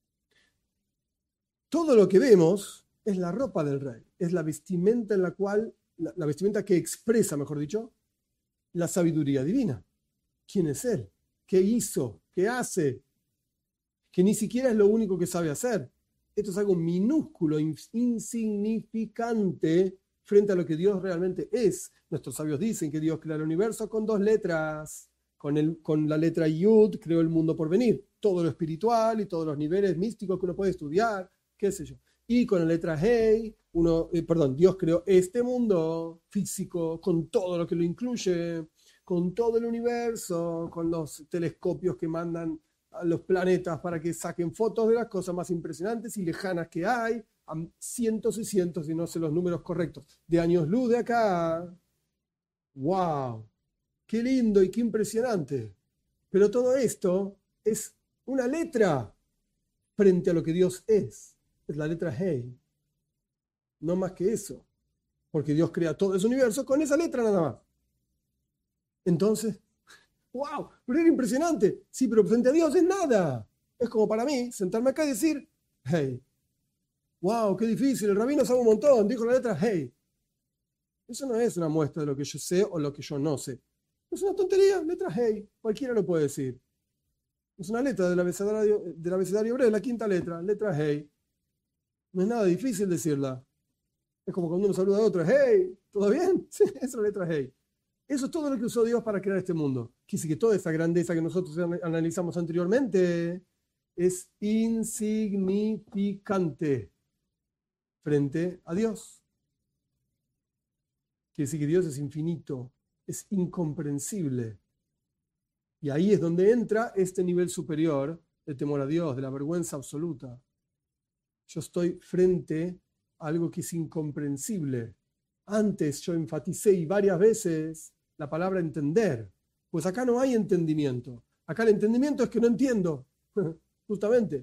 Todo lo que vemos es la ropa del rey, es la vestimenta en la cual, la, la vestimenta que expresa, mejor dicho, la sabiduría divina. ¿Quién es Él? ¿Qué hizo? ¿Qué hace? Que ni siquiera es lo único que sabe hacer. Esto es algo minúsculo, insignificante frente a lo que Dios realmente es. Nuestros sabios dicen que Dios crea el universo con dos letras. Con, el, con la letra Yud creó el mundo por venir. Todo lo espiritual y todos los niveles místicos que uno puede estudiar, qué sé yo. Y con la letra Hey, uno, eh, perdón, Dios creó este mundo físico con todo lo que lo incluye, con todo el universo, con los telescopios que mandan a los planetas para que saquen fotos de las cosas más impresionantes y lejanas que hay, a cientos y cientos, y no sé los números correctos, de años luz de acá. ¡Wow! ¡Qué lindo y qué impresionante! Pero todo esto es una letra frente a lo que Dios es. Es la letra Hey. No más que eso. Porque Dios crea todo ese universo con esa letra nada más. Entonces, ¡wow! Pero era impresionante. Sí, pero frente a Dios es nada. Es como para mí sentarme acá y decir, Hey. ¡Wow! ¡Qué difícil! El rabino sabe un montón. Dijo la letra Hey. Eso no es una muestra de lo que yo sé o lo que yo no sé. Es una tontería. Letra Hey. Cualquiera lo puede decir. Es una letra del abecedario, del abecedario hebreo, la quinta letra. Letra Hey. No es nada difícil decirla. Es como cuando uno saluda a otro. Hey, ¿todo bien? Sí, esa es la letra Hey. Eso es todo lo que usó Dios para crear este mundo. Quiere decir que toda esa grandeza que nosotros analizamos anteriormente es insignificante frente a Dios. Quiere decir que Dios es infinito, es incomprensible. Y ahí es donde entra este nivel superior del temor a Dios, de la vergüenza absoluta. Yo estoy frente a algo que es incomprensible. Antes yo enfaticé y varias veces la palabra entender. Pues acá no hay entendimiento. Acá el entendimiento es que no entiendo. Justamente.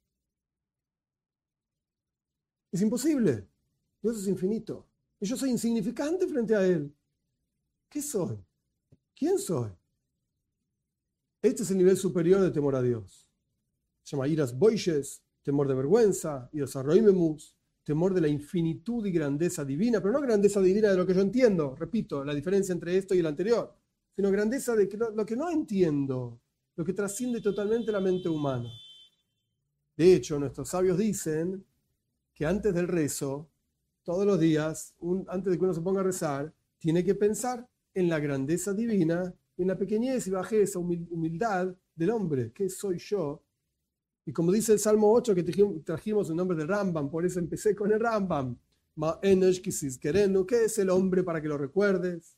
Es imposible. Dios es infinito. Y yo soy insignificante frente a Él. ¿Qué soy? ¿Quién soy? Este es el nivel superior de temor a Dios. Se llama iras boishes, temor de vergüenza, iras arroimemus, temor de la infinitud y grandeza divina, pero no grandeza divina de lo que yo entiendo, repito, la diferencia entre esto y el anterior, sino grandeza de lo que no entiendo, lo que trasciende totalmente la mente humana. De hecho, nuestros sabios dicen que antes del rezo, todos los días, un, antes de que uno se ponga a rezar, tiene que pensar en la grandeza divina, en la pequeñez y bajeza, humildad del hombre. ¿Qué soy yo? Y como dice el Salmo ocho que trajimos en nombre del Rambam, por eso empecé con el Rambam. ¿Qué es el hombre para que lo recuerdes?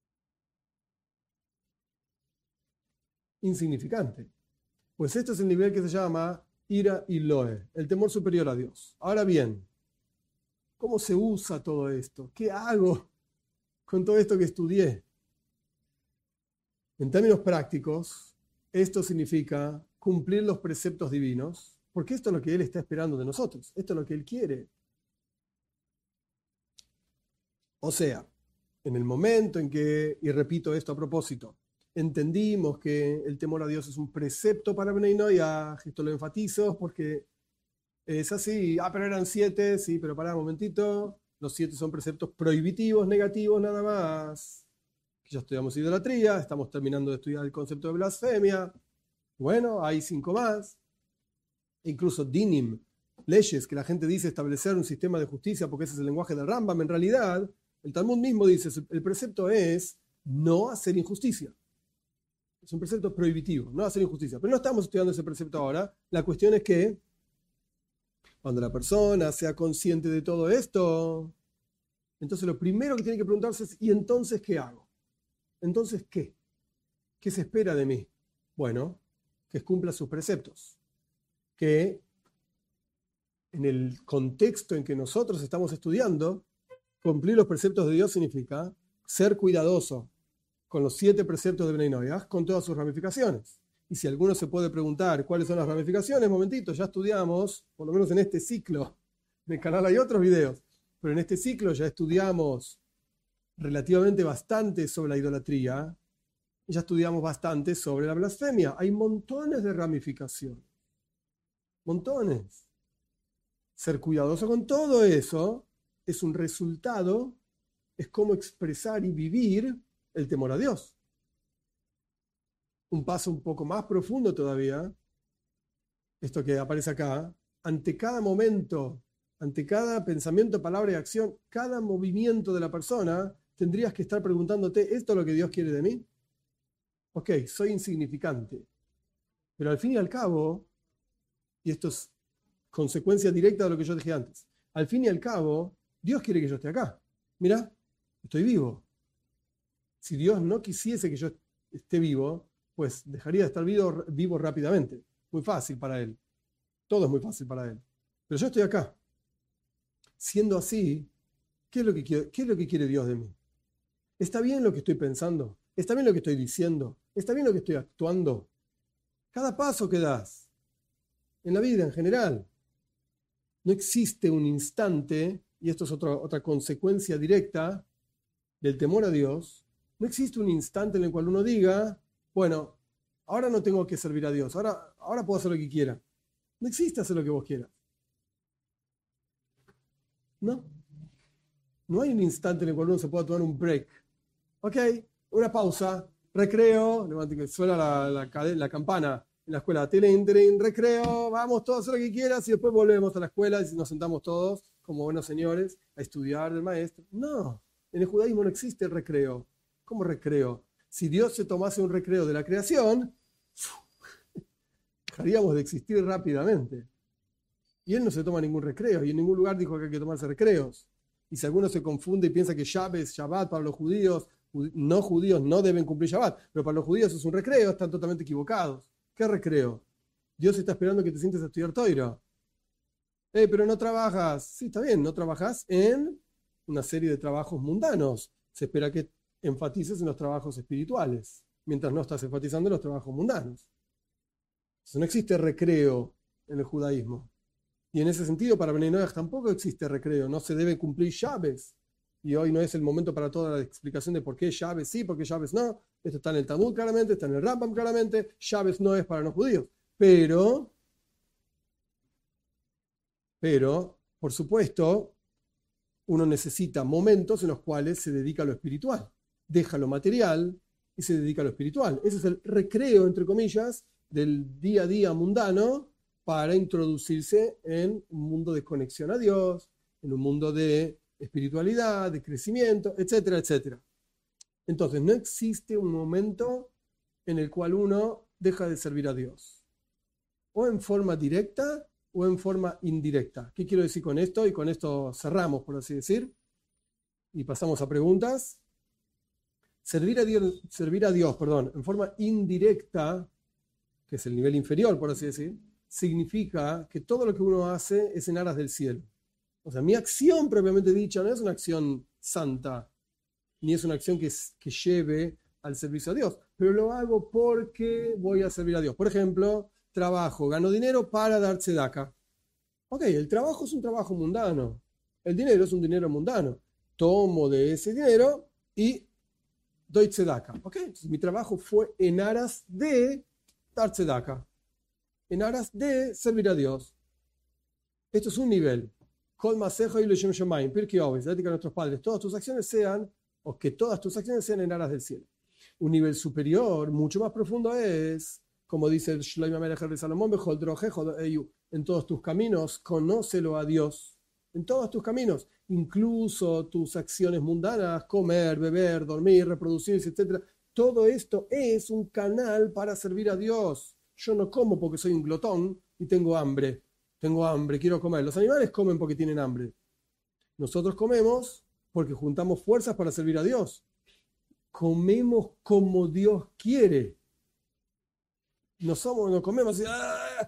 Insignificante. Pues este es el nivel que se llama ira y loe, el temor superior a Dios. Ahora bien, ¿cómo se usa todo esto? ¿Qué hago con todo esto que estudié? En términos prácticos, esto significa cumplir los preceptos divinos, porque esto es lo que Él está esperando de nosotros, esto es lo que Él quiere. O sea, en el momento en que, y repito esto a propósito, entendimos que el temor a Dios es un precepto para Bnei Noyaj, esto lo enfatizo porque es así, ah, pero eran siete, sí, pero pará un momentito, los siete son preceptos prohibitivos, negativos nada más. Ya estudiamos idolatría, estamos terminando de estudiar el concepto de blasfemia, bueno, hay cinco más, incluso dinim, leyes que la gente dice establecer un sistema de justicia porque ese es el lenguaje del Rambam, en realidad el Talmud mismo dice, el precepto es no hacer injusticia. Es un precepto prohibitivo, no hacer injusticia. Pero no estamos estudiando ese precepto ahora. La cuestión es que cuando la persona sea consciente de todo esto, entonces lo primero que tiene que preguntarse es, ¿y entonces qué hago? ¿Entonces qué? ¿Qué se espera de mí? Bueno, que cumpla sus preceptos. Que en el contexto en que nosotros estamos estudiando, cumplir los preceptos de Dios significa ser cuidadoso con los siete preceptos de Bnei Noyaj, con todas sus ramificaciones. Y si alguno se puede preguntar cuáles son las ramificaciones, momentito, ya estudiamos, por lo menos en este ciclo, en el canal hay otros videos, pero en este ciclo ya estudiamos relativamente bastante sobre la idolatría, ya estudiamos bastante sobre la blasfemia. Hay montones de ramificaciones, montones. Ser cuidadoso con todo eso es un resultado, es cómo expresar y vivir el temor a Dios. Un paso un poco más profundo todavía, esto que aparece acá, ante cada momento, ante cada pensamiento, palabra y acción, cada movimiento de la persona, tendrías que estar preguntándote, ¿esto es lo que Dios quiere de mí? Ok, soy insignificante, pero al fin y al cabo, y esto es consecuencia directa de lo que yo dije antes, al fin y al cabo, Dios quiere que yo esté acá. Mira, estoy vivo. Si Dios no quisiese que yo esté vivo, pues dejaría de estar vivo, vivo rápidamente. Muy fácil para Él. Todo es muy fácil para Él. Pero yo estoy acá. Siendo así, ¿qué es lo que quiere, qué es lo que quiere Dios de mí? ¿Está bien lo que estoy pensando? ¿Está bien lo que estoy diciendo? ¿Está bien lo que estoy actuando? Cada paso que das, en la vida en general, no existe un instante, y esto es otra, otra consecuencia directa del temor a Dios, no existe un instante en el cual uno diga, bueno, ahora no tengo que servir a Dios, ahora, ahora puedo hacer lo que quiera. No existe hacer lo que vos quieras. No. No hay un instante en el cual uno se pueda tomar un break. Ok, una pausa, recreo, suena la, la, la campana en la escuela, tilín, tilín, recreo, vamos todos a hacer lo que quieras y después volvemos a la escuela y nos sentamos todos como buenos señores a estudiar del maestro. No, en el judaísmo no existe el recreo. ¿Cómo recreo? Si Dios se tomase un recreo de la creación, dejaríamos de existir rápidamente. Y Él no se toma ningún recreo, y en ningún lugar dijo que hay que tomarse recreos. Y si alguno se confunde y piensa que Shabbat es Shabbat para los judíos, no judíos no deben cumplir Shabbat, pero para los judíos es un recreo, están totalmente equivocados. ¿Qué recreo? Dios está esperando que te sientes a estudiar Toira. Eh, pero no trabajas. Sí, está bien, no trabajas en una serie de trabajos mundanos. Se espera que enfatices en los trabajos espirituales, mientras no estás enfatizando en los trabajos mundanos. Entonces no existe recreo en el judaísmo. Y en ese sentido, para Bnei Noyaj tampoco existe recreo, no se debe cumplir Shabes. Y hoy no es el momento para toda la explicación de por qué Shabes sí, por qué Shabes no. Esto está en el Talmud claramente, está en el Rambam claramente. Shabes no es para los judíos. Pero, pero, por supuesto, uno necesita momentos en los cuales se dedica a lo espiritual. Deja lo material y se dedica a lo espiritual. Ese es el recreo, entre comillas, del día a día mundano para introducirse en un mundo de conexión a Dios, en un mundo de espiritualidad, de crecimiento, etcétera, etcétera. Entonces, no existe un momento en el cual uno deja de servir a Dios. O en forma directa o en forma indirecta. ¿Qué quiero decir con esto? Y con esto cerramos, por así decir, y pasamos a preguntas. Servir a Dios, servir a Dios, perdón, en forma indirecta, que es el nivel inferior, por así decir, significa que todo lo que uno hace es en aras del cielo. O sea, mi acción propiamente dicha no es una acción santa, ni es una acción que, que lleve al servicio a Dios, pero lo hago porque voy a servir a Dios. Por ejemplo, trabajo, gano dinero para dar tzedaka. Ok, el trabajo es un trabajo mundano. El dinero es un dinero mundano. Tomo de ese dinero y doy tzedaka. Ok, entonces mi trabajo fue en aras de dar tzedaka. En aras de servir a Dios. Esto es un nivel. Kol masejo y lo shem shomayim. Pirkei Avos, la ética de nuestros padres. Todas tus acciones sean, o que todas tus acciones sean en aras del cielo. Un nivel superior, mucho más profundo es, como dice el Shlomo Amelech de Salomón, en todos tus caminos, conócelo a Dios. En todos tus caminos, incluso tus acciones mundanas, comer, beber, dormir, reproducirse, etcétera. Todo esto es un canal para servir a Dios. Yo no como porque soy un glotón y tengo hambre. Tengo hambre, quiero comer. Los animales comen porque tienen hambre. Nosotros comemos porque juntamos fuerzas para servir a Dios. Comemos como Dios quiere. No somos, no comemos así, ¡ah!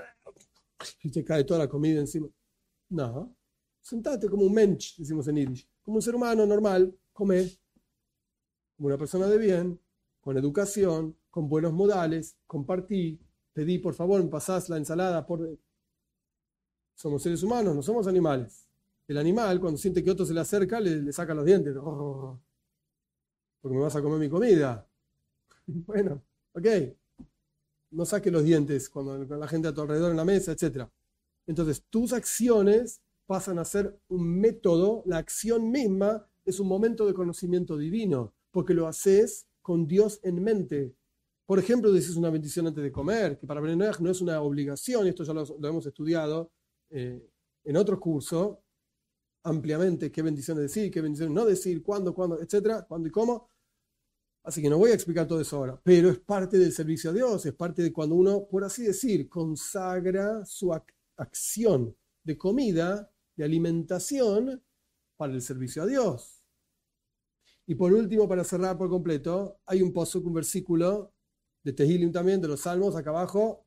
Y te cae toda la comida encima. No. Sentate como un mensch, decimos en Yiddish. Como un ser humano normal, come. Como una persona de bien, con educación, con buenos modales, compartí, pedí, por favor, me pasás la ensalada. Por... Somos seres humanos, no somos animales. El animal, cuando siente que otro se le acerca, le, le saca los dientes. Oh, porque me vas a comer mi comida. Bueno, ok. No saque los dientes cuando con la gente a tu alrededor en la mesa, etcétera. Entonces, tus acciones pasan a ser un método, la acción misma es un momento de conocimiento divino, porque lo haces con Dios en mente. Por ejemplo, dices una bendición antes de comer, que para Bnei Noach no es una obligación, y esto ya lo, lo hemos estudiado eh, en otro curso, ampliamente, qué bendiciones decir, qué bendiciones no decir, cuándo, cuándo, etcétera, cuándo y cómo. Así que no voy a explicar todo eso ahora, pero es parte del servicio a Dios, es parte de cuando uno, por así decir, consagra su ac- acción de comida, de alimentación, para el servicio a Dios. Y por último, para cerrar por completo, hay un pasuk, un versículo de Tehilim también, de los Salmos, acá abajo,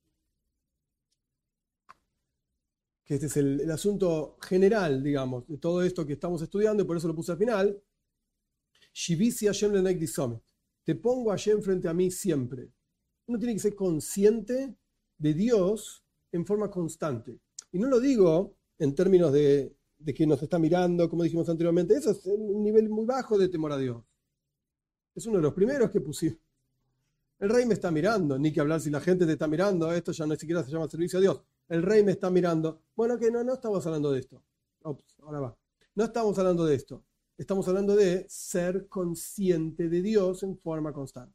que este es el, el asunto general, digamos, de todo esto que estamos estudiando, y por eso lo puse al final. Shivisi Hashem lenek disomet. Te pongo a Hashem frente a mí siempre. Uno tiene que ser consciente de Dios en forma constante. Y no lo digo en términos de, de que nos está mirando, como dijimos anteriormente. Eso es un nivel muy bajo de temor a Dios. Es uno de los primeros que pusieron. El rey me está mirando, ni que hablar si la gente te está mirando. Esto ya no siquiera se llama servicio a Dios. El rey me está mirando. Bueno, que no, no estamos hablando de esto. Ops, ahora va. No estamos hablando de esto. Estamos hablando de ser consciente de Dios en forma constante.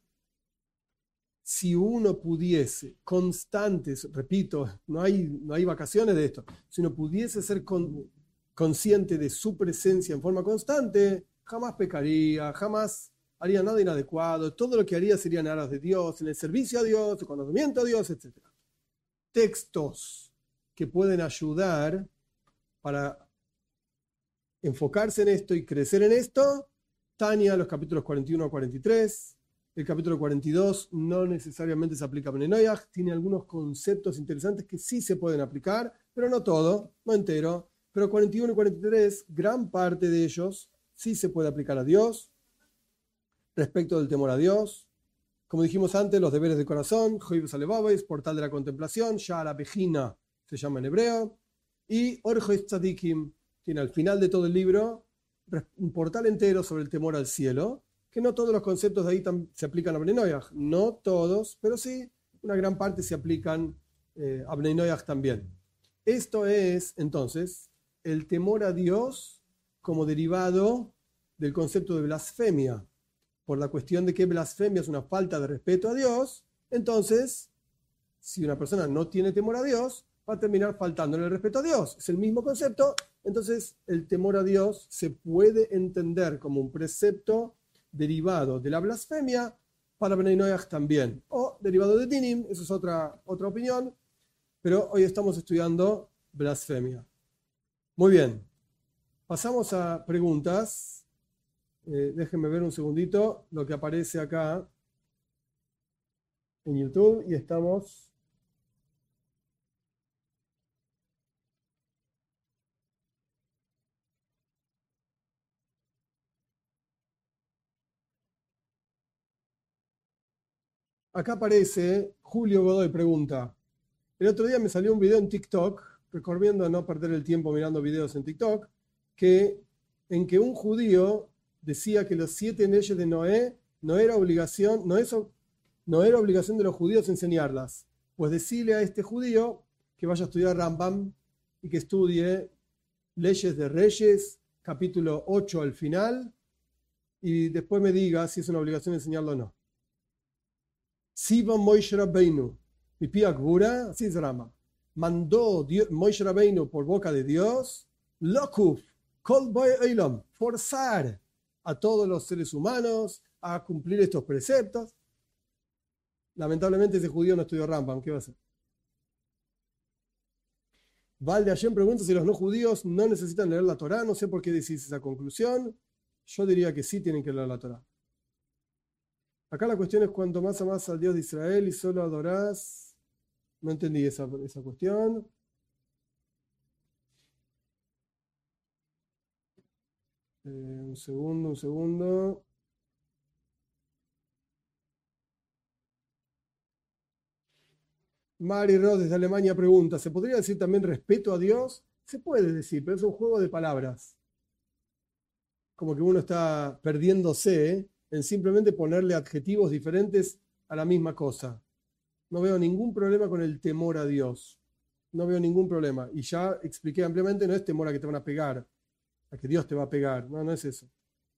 Si uno pudiese, constantes, repito, no hay, no hay vacaciones de esto, si uno pudiese ser con, consciente de su presencia en forma constante, jamás pecaría, jamás haría nada inadecuado, todo lo que haría sería en aras de Dios, en el servicio a Dios, el conocimiento a Dios, etcétera. Textos que pueden ayudar para enfocarse en esto y crecer en esto, Tania, los capítulos cuarenta y uno a cuarenta y tres, el capítulo cuarenta y dos no necesariamente se aplica a Bnei Noach, tiene algunos conceptos interesantes que sí se pueden aplicar, pero no todo, no entero, pero cuarenta y uno y cuarenta y tres, gran parte de ellos sí se puede aplicar a Dios, respecto del temor a Dios, como dijimos antes, los deberes de corazón, Joibes Alevabes, portal de la contemplación, Sha'ar Bejina se llama en hebreo, y Orjois Tzadikim, tiene al final de todo el libro un portal entero sobre el temor al cielo, que no todos los conceptos de ahí se aplican a Bnei Noach, no todos, pero sí, una gran parte se aplican eh, a Bnei Noach también. Esto es, entonces, el temor a Dios como derivado del concepto de blasfemia, por la cuestión de que blasfemia es una falta de respeto a Dios. Entonces, si una persona no tiene temor a Dios, va a terminar faltándole el respeto a Dios. Es el mismo concepto. Entonces, el temor a Dios se puede entender como un precepto derivado de la blasfemia para Bnei Noach también, o derivado de Dinim, eso es otra, otra opinión, pero hoy estamos estudiando blasfemia. Muy bien, pasamos a preguntas. Eh, déjenme ver un segundito lo que aparece acá en YouTube y estamos... Acá aparece Julio Godoy pregunta, el otro día me salió un video en TikTok, recomiendo no perder el tiempo mirando videos en TikTok, que, en que un judío decía que los siete leyes de Noé no era obligación, no, eso, no era obligación de los judíos enseñarlas. Pues decirle a este judío que vaya a estudiar Rambam y que estudie Leyes de Reyes, capítulo ocho al final, y después me diga si es una obligación enseñarlo o no. Siva Moshe Rabbeinu, mi pía Gvura, así es Rama, mandó Dios, Moshe Rabbeinu por boca de Dios, Lokuf, Kol Boy Eilam, forzar a todos los seres humanos a cumplir estos preceptos. Lamentablemente ese judío no estudió Rambam, ¿qué va a hacer? Valde Hashem pregunta si los no judíos no necesitan leer la Torá, no sé por qué decís esa conclusión, yo diría que sí tienen que leer la Torá. Acá la cuestión es cuanto más amas al Dios de Israel y solo adorás. No entendí esa, esa cuestión. Eh, un segundo, un segundo. Mari Ross desde Alemania pregunta, ¿se podría decir también respeto a Dios? Se puede decir, pero es un juego de palabras. Como que uno está perdiéndose en simplemente ponerle adjetivos diferentes a la misma cosa. No veo ningún problema con el temor a Dios. No veo ningún problema. Y ya expliqué ampliamente, no es temor a que te van a pegar, a que Dios te va a pegar. No, no es eso.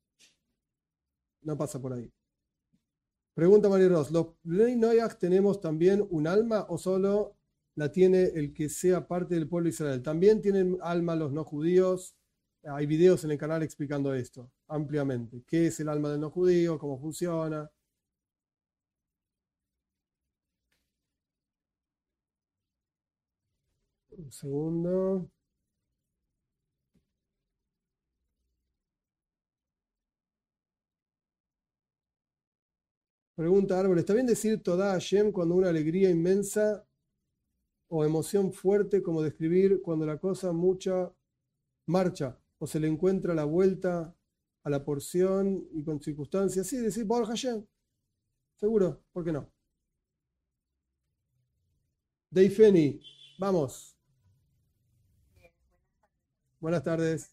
No pasa por ahí. Pregunta María Ross, ¿los Bnei Noach tenemos también un alma o solo la tiene el que sea parte del pueblo de Israel? También tienen alma los no judíos. Hay videos en el canal explicando esto ampliamente. ¿Qué es el alma del no judío? ¿Cómo funciona? Un segundo. Pregunta Árbol, ¿está bien decir Todá Hashem cuando una alegría inmensa o emoción fuerte, como describir cuando la cosa mucha marcha o se le encuentra la vuelta a la porción y con circunstancias? Sí, decir Baruch Hashem. Seguro, ¿por qué no? Deifeni, vamos. Buenas tardes.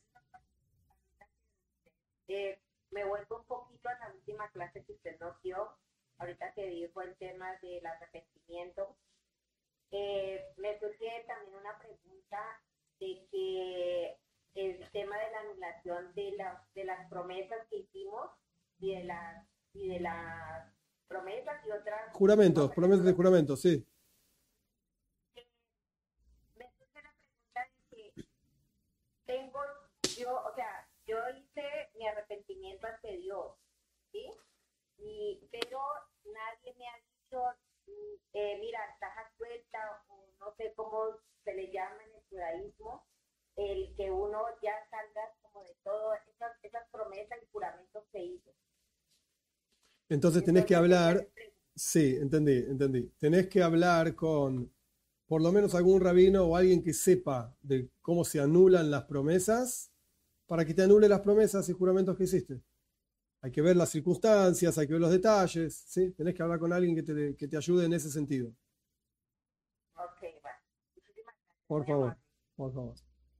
Eh, me vuelvo un poquito a la última clase que usted nos dio, ahorita que dijo el tema del arrepentimiento. Eh, me surge también una pregunta de que el tema de la anulación de, la, de las promesas que hicimos y de las, y de las promesas y otras... Juramentos, promesas de juramento, sí. Eh, me surge la pregunta de que tengo yo, o sea, yo hice mi arrepentimiento ante Dios, ¿sí? Y, pero nadie me ha dicho, eh, mira, taja suelta, o no sé cómo se le llama en el judaísmo, el que uno ya salga como de todas esas, esas promesas y juramentos que hizo. Entonces tenés que hablar, sí, entendí, entendí. Tenés que hablar con por lo menos algún rabino o alguien que sepa de cómo se anulan las promesas para que te anule las promesas y juramentos que hiciste. Hay que ver las circunstancias, hay que ver los detalles, ¿sí? Tenés que hablar con alguien que te, que te ayude en ese sentido. Ok, bueno. Por favor, por favor.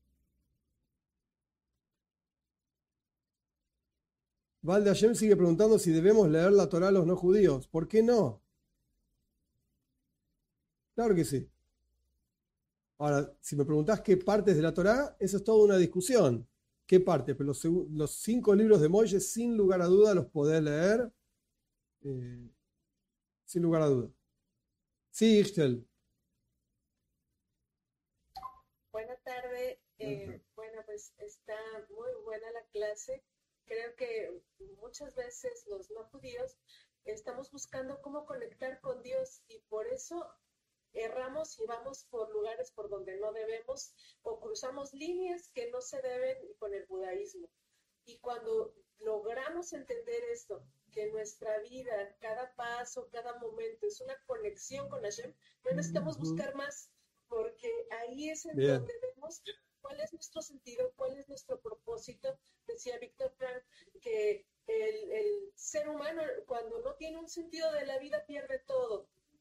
Valde Hashem sigue preguntando si debemos leer la Torá a los no judíos. ¿Por qué no? Claro que sí. Ahora, si me preguntás qué partes de la Torá, eso es toda una discusión. ¿Qué parte? Pero los, los cinco libros de Moisés, sin lugar a duda, los podés leer. Eh, sin lugar a duda. Sí, Ixtel. Buenas tardes. Eh, bueno, pues está muy buena la clase. Creo que muchas veces los no judíos estamos buscando cómo conectar con Dios y por eso erramos y vamos por lugares por donde no debemos o cruzamos líneas que no se deben con el judaísmo. Y cuando logramos entender esto, que nuestra vida, cada paso, cada momento es una conexión con Hashem, no necesitamos buscar más, porque ahí es en Bien. donde vemos cuál es nuestro sentido, cuál es nuestro propósito. Decía Víctor Frank que el, el ser humano cuando no tiene un sentido de la vida pierde todo.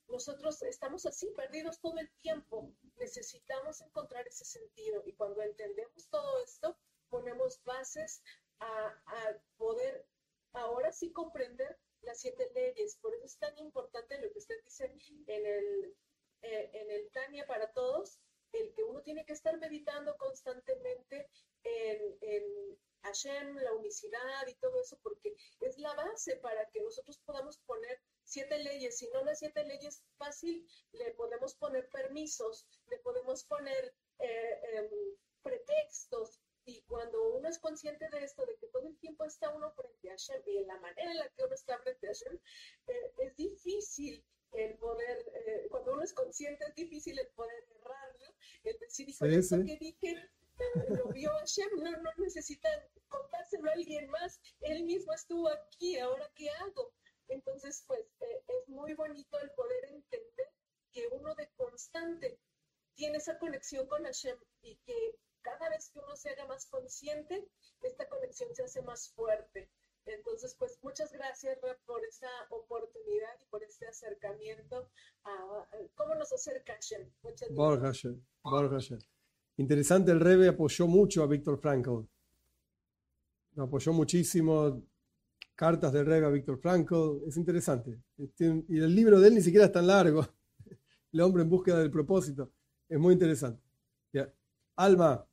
nosotros estamos así, perdidos todo el tiempo. Necesitamos encontrar ese sentido. Y cuando entendemos todo esto, ponemos bases a, a poder ahora sí comprender las siete leyes. Por eso es tan importante lo que usted dice en el, eh, en el Tania para todos, el que uno tiene que estar meditando constantemente en, en Hashem, la unicidad y todo eso, porque es la base para que nosotros podamos poner siete leyes. Si no las siete leyes fácil, le podemos poner permisos, le podemos poner eh, eh, pretextos. Y cuando uno es consciente de esto, de que todo el tiempo está uno frente a Hashem, y en la manera en la que uno está frente a Hashem, eh, es difícil el poder, eh, cuando uno es consciente, es difícil el poder errar, ¿no? El decir, hijo, Sí, esto sí. que dije, eh, lo vio Hashem, no, no necesitan contárselo a alguien más, él mismo estuvo aquí, ¿ahora qué hago? Entonces, pues, eh, es muy bonito el poder entender que uno de constante tiene esa conexión con Hashem y que cada vez que uno se haga más consciente, esta conexión se hace más fuerte. Entonces, pues muchas gracias, Rab, por esa oportunidad y por este acercamiento a, a cómo nos acerca Hashem. Muchas Baruch gracias. Hashem, Baruch Hashem. Interesante, el Rebbe apoyó mucho a Viktor Frankl. Lo apoyó muchísimo. Cartas del Rebbe a Viktor Frankl. Es interesante. Y el libro de él ni siquiera es tan largo. El hombre en búsqueda del propósito. Es muy interesante. Ya. Alma.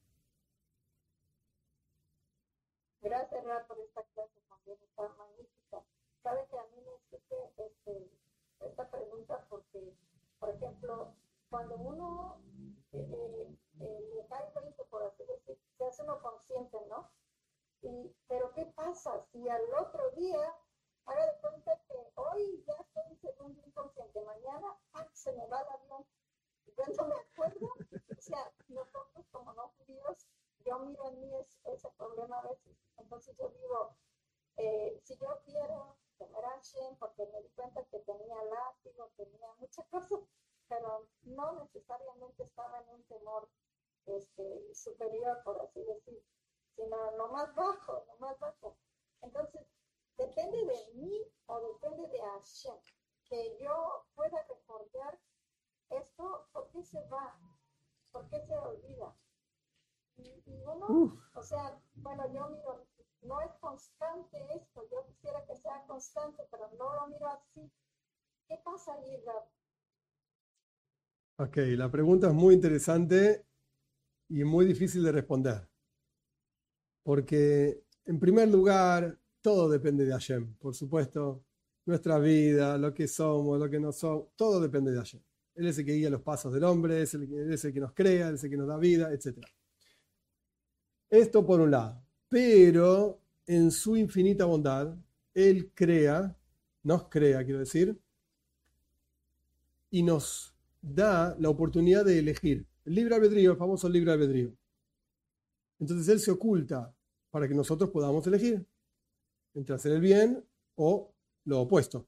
Gracias, Ra, por esta clase también, está magnífica. Sabe que a mí me surge este, esta pregunta porque, por ejemplo, cuando uno eh, eh, le cae el veinte, por así decir, se hace uno consciente, ¿no? Y, pero ¿qué pasa si al otro día, haga de cuenta que hoy ya estoy en segundo inconsciente, mañana ¡ah! Se me va el avión? Yo no me acuerdo. O sea, nosotros como no judíos, yo miro en mí es, ese problema a veces. Entonces yo digo, eh, si yo quiero temer a Hashem, porque me di cuenta que tenía látigo, tenía muchas cosas, pero no necesariamente estaba en un temor este, superior, por así decir, sino lo más bajo, lo más bajo. Entonces, depende de mí o depende de Hashem, que yo pueda recordar esto, ¿por qué se va? ¿Por qué se olvida? Y, y uno, Uf. o sea, bueno, yo miro, no es constante esto, yo quisiera que sea constante, pero no lo miro así. ¿Qué pasa ahí, Rab? Ok, la pregunta es muy interesante y muy difícil de responder. Porque, en primer lugar, todo depende de Hashem, por supuesto. Nuestra vida, lo que somos, lo que no somos, todo depende de Hashem. Él es el que guía los pasos del hombre, es el que, él es el que nos crea, él es el que nos da vida, etcétera. Esto por un lado. Pero, en su infinita bondad, Él crea, nos crea, quiero decir, y nos da la oportunidad de elegir. El libre albedrío, el famoso libre albedrío. Entonces Él se oculta para que nosotros podamos elegir entre hacer el bien o lo opuesto.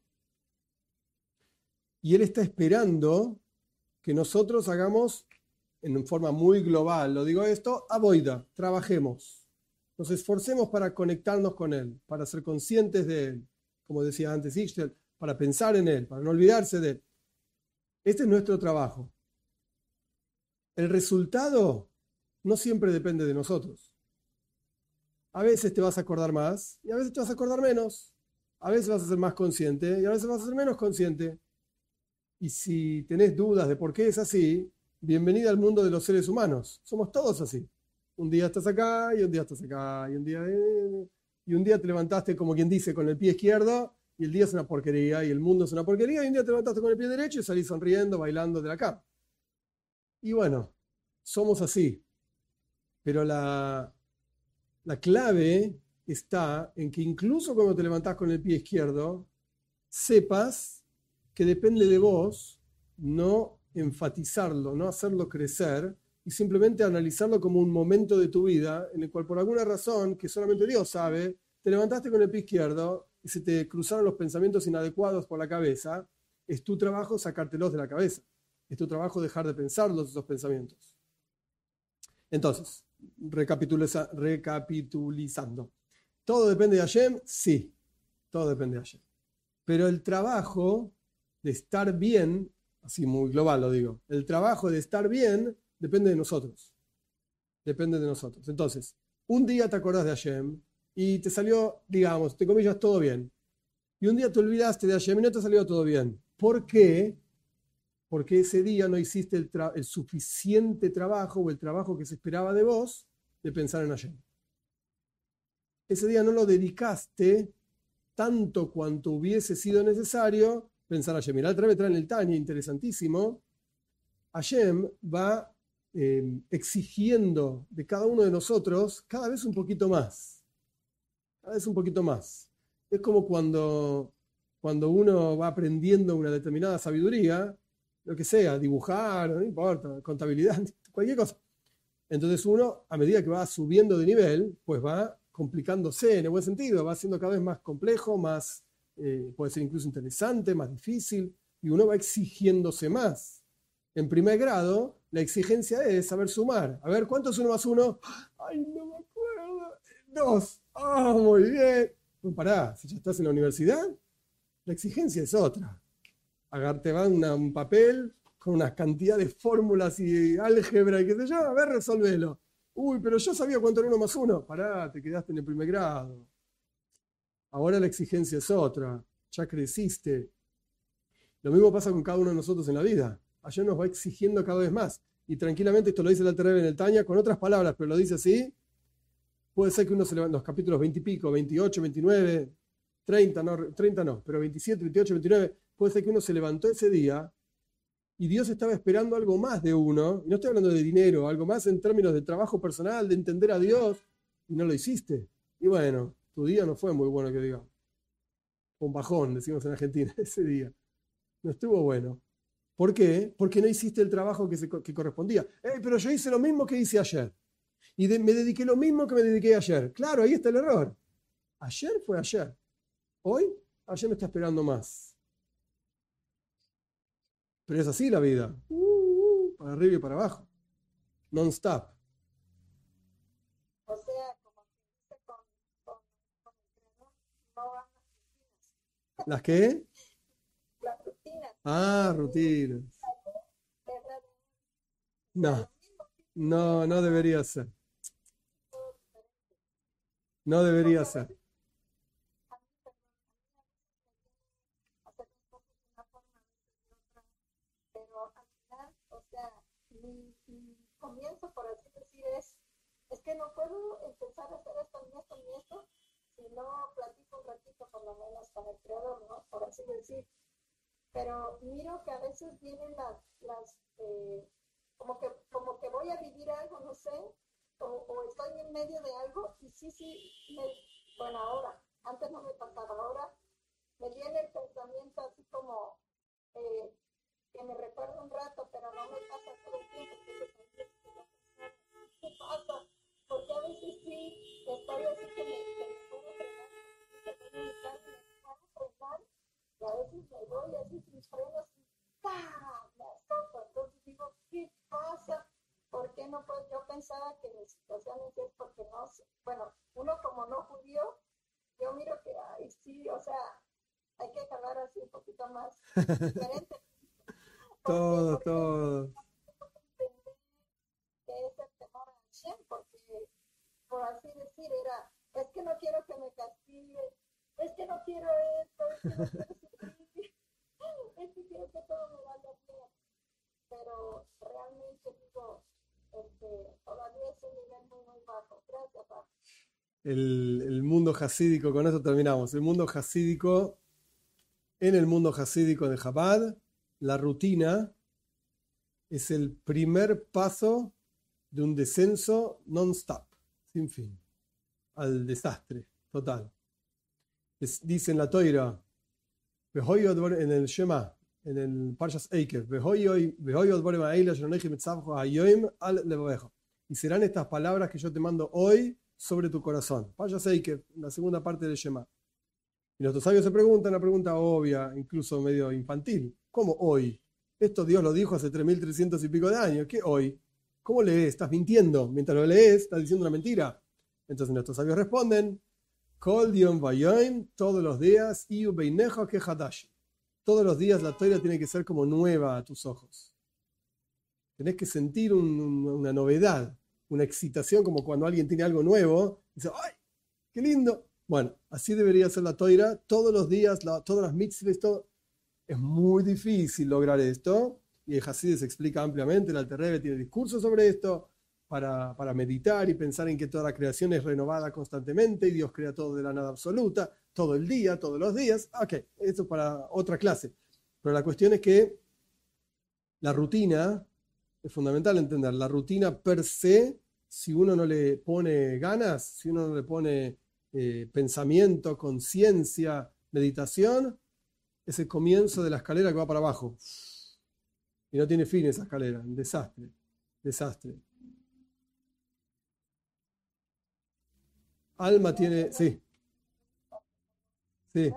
Y Él está esperando que nosotros hagamos, en forma muy global, lo digo esto, avoida, trabajemos. Nos esforcemos para conectarnos con Él, para ser conscientes de Él, como decía antes Ixchel, para pensar en Él, para no olvidarse de Él. Este es nuestro trabajo. El resultado no siempre depende de nosotros. A veces te vas a acordar más y a veces te vas a acordar menos. A veces vas a ser más consciente y a veces vas a ser menos consciente. Y si tenés dudas de por qué es así, bienvenida al mundo de los seres humanos. Somos todos así. Un día estás acá y un día estás acá y un día, y un día te levantaste, como quien dice, con el pie izquierdo y el día es una porquería y el mundo es una porquería y un día te levantaste con el pie derecho y salís sonriendo, bailando de la cama. Y bueno, somos así. Pero la, la clave está en que incluso cuando te levantás con el pie izquierdo, sepas que depende de vos no enfatizarlo, no hacerlo crecer y simplemente analizarlo como un momento de tu vida en el cual por alguna razón que solamente Dios sabe, te levantaste con el pie izquierdo y se te cruzaron los pensamientos inadecuados por la cabeza. Es tu trabajo sacártelos de la cabeza. Es tu trabajo dejar de pensarlos, esos pensamientos. Entonces, recapituliza, recapitulizando. ¿Todo depende de Hashem? Sí, todo depende de Hashem. Pero el trabajo de estar bien, así muy global lo digo, el trabajo de estar bien depende de nosotros. Depende de nosotros. Entonces, un día te acordás de Hashem y te salió, digamos, te comillas, todo bien. Y un día te olvidaste de Hashem y no te salió todo bien. ¿Por qué? Porque ese día no hiciste el, tra- el suficiente trabajo o el trabajo que se esperaba de vos de pensar en Hashem. Ese día no lo dedicaste tanto cuanto hubiese sido necesario pensar a Hashem. Mirá, otra vez traen el Tanya, interesantísimo. Hashem va eh, exigiendo de cada uno de nosotros cada vez un poquito más. Cada vez un poquito más. Es como cuando, cuando uno va aprendiendo una determinada sabiduría, lo que sea, dibujar, no importa, contabilidad, cualquier cosa. Entonces uno, a medida que va subiendo de nivel, pues va complicándose en el buen sentido, va siendo cada vez más complejo, más, eh, puede ser incluso interesante, más difícil, y uno va exigiéndose más. En primer grado, la exigencia es saber sumar. A ver, ¿cuánto es uno más uno? ¡Ay, no me acuerdo! Dos. ¡Ah, oh, muy bien! Pues pará, si ya estás en la universidad, la exigencia es otra. Agar te van una, un papel con una cantidad de fórmulas y álgebra y qué sé yo, a ver, resolvelo. Uy, pero yo sabía cuánto era uno más uno. Pará, te quedaste en el primer grado. Ahora la exigencia es otra. Ya creciste. Lo mismo pasa con cada uno de nosotros en la vida. Allá nos va exigiendo cada vez más. Y tranquilamente, esto lo dice el Alter Rebbe en el Tanya, con otras palabras, pero lo dice así. Puede ser que uno se levante, los capítulos veinte y pico, veintiocho, veintinueve, treinta, no, treinta no, pero veintisiete, veintiocho, veintinueve, puede ser que uno se levantó ese día y Dios estaba esperando algo más de uno, y no estoy hablando de dinero, algo más en términos de trabajo personal, de entender a Dios, y no lo hiciste. Y bueno, tu día no fue muy bueno, que digamos. Un bajón, decimos en Argentina, ese día. No estuvo bueno. ¿Por qué? Porque no hiciste el trabajo que, se, que correspondía. Hey, pero yo hice lo mismo que hice ayer. Y de, me dediqué lo mismo que me dediqué ayer. Claro, ahí está el error. Ayer fue ayer. Hoy, ayer me está esperando más. Pero es así la vida. Uh, uh, para arriba y para abajo. Non-stop. O sea, como que dice con, con, con el creador, no van las rutinas. ¿Las qué? Las rutinas. Ah, rutinas. ¿Verdad? No, no, no debería ser. No debería ser. Mi, mi comienzo, por así decir, es, es que no puedo empezar a hacer esto, ni esto, ni esto, si no platico un ratito, por lo menos, con el creador, ¿no? Por así decir. Pero miro que a veces vienen las, las eh, como, que, como que voy a vivir algo, no sé, o, o estoy en medio de algo, y sí, sí, me, bueno, ahora, antes no me pasaba, ahora me viene el pensamiento así como, eh, que me recuerda un rato, pero no me pasa todo el tiempo. Entonces, ¿qué pasa? Porque a veces sí, estoy así que me, que me puedo frenar, que puedo evitar, me puedo frenar, y a veces me voy así sin frenos y ¡pam! Me azoto. Entonces digo, ¿qué pasa? ¿Por qué no puedo? Yo pensaba que mi situación es porque no, bueno, uno como no judío, yo miro que, ay, sí, o sea, hay que hablar así un poquito más diferente. Todo, todo. Que es el temor a Hashem, porque, por así decir, era, es que no quiero que me castigue, es que no quiero esto, es que no quiero sufrir, es que quiero que todo me vaya bien. Pero realmente digo, este, todavía es un nivel muy, muy bajo. Gracias, papá. El, el mundo jasídico, con eso terminamos. El mundo jasídico, en el mundo jasídico de Chabad, la rutina es el primer paso de un descenso non-stop, sin fin, al desastre total. Es, dice en la Toira, en el Shema, en el Parshas Eikev, y serán estas palabras que yo te mando hoy sobre tu corazón. Parshas Eikev, la segunda parte del Shema. Y nuestros sabios se preguntan, una pregunta obvia, incluso medio infantil. ¿Cómo hoy? Esto Dios lo dijo hace tres mil trescientos y pico de años. ¿Qué hoy? ¿Cómo lees? ¿Estás mintiendo? Mientras lo lees, estás diciendo una mentira. Entonces nuestros sabios responden, Kol Yom Vayom, todos los días, Iu Beinejo que Hadash. Todos los días la Torah tiene que ser como nueva a tus ojos. Tenés que sentir un, un, una novedad, una excitación, como cuando alguien tiene algo nuevo. Y dice, ¡ay, qué lindo! Bueno, así debería ser la Torah. Todos los días, la, todas las mitzvahs, todo. Es muy difícil lograr esto. Y el Hasidus se explica ampliamente. El Alter Rebbe tiene discursos sobre esto. Para, para meditar y pensar en que toda la creación es renovada constantemente y Dios crea todo de la nada absoluta, todo el día, todos los días. Ok, eso para otra clase. Pero la cuestión es que la rutina, es fundamental entender, la rutina per se, si uno no le pone ganas, si uno no le pone eh, pensamiento, conciencia, meditación, es el comienzo de la escalera que va para abajo. Y no tiene fin esa escalera, un desastre, desastre. Alma tiene, sí, sí.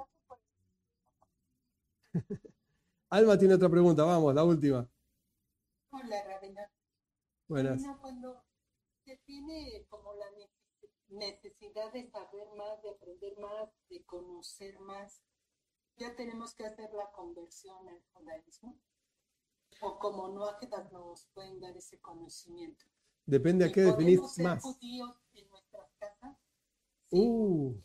Alma tiene otra pregunta, vamos, la última. Hola, Rabina. Buenas. Rabina, cuando se tiene como la necesidad de saber más, de aprender más, de conocer más, ¿ya tenemos que hacer la conversión al judaísmo? ¿O como no nos pueden dar ese conocimiento? Depende a qué definís más. ¿Podemos ser judíos en nuestras casas? Uh,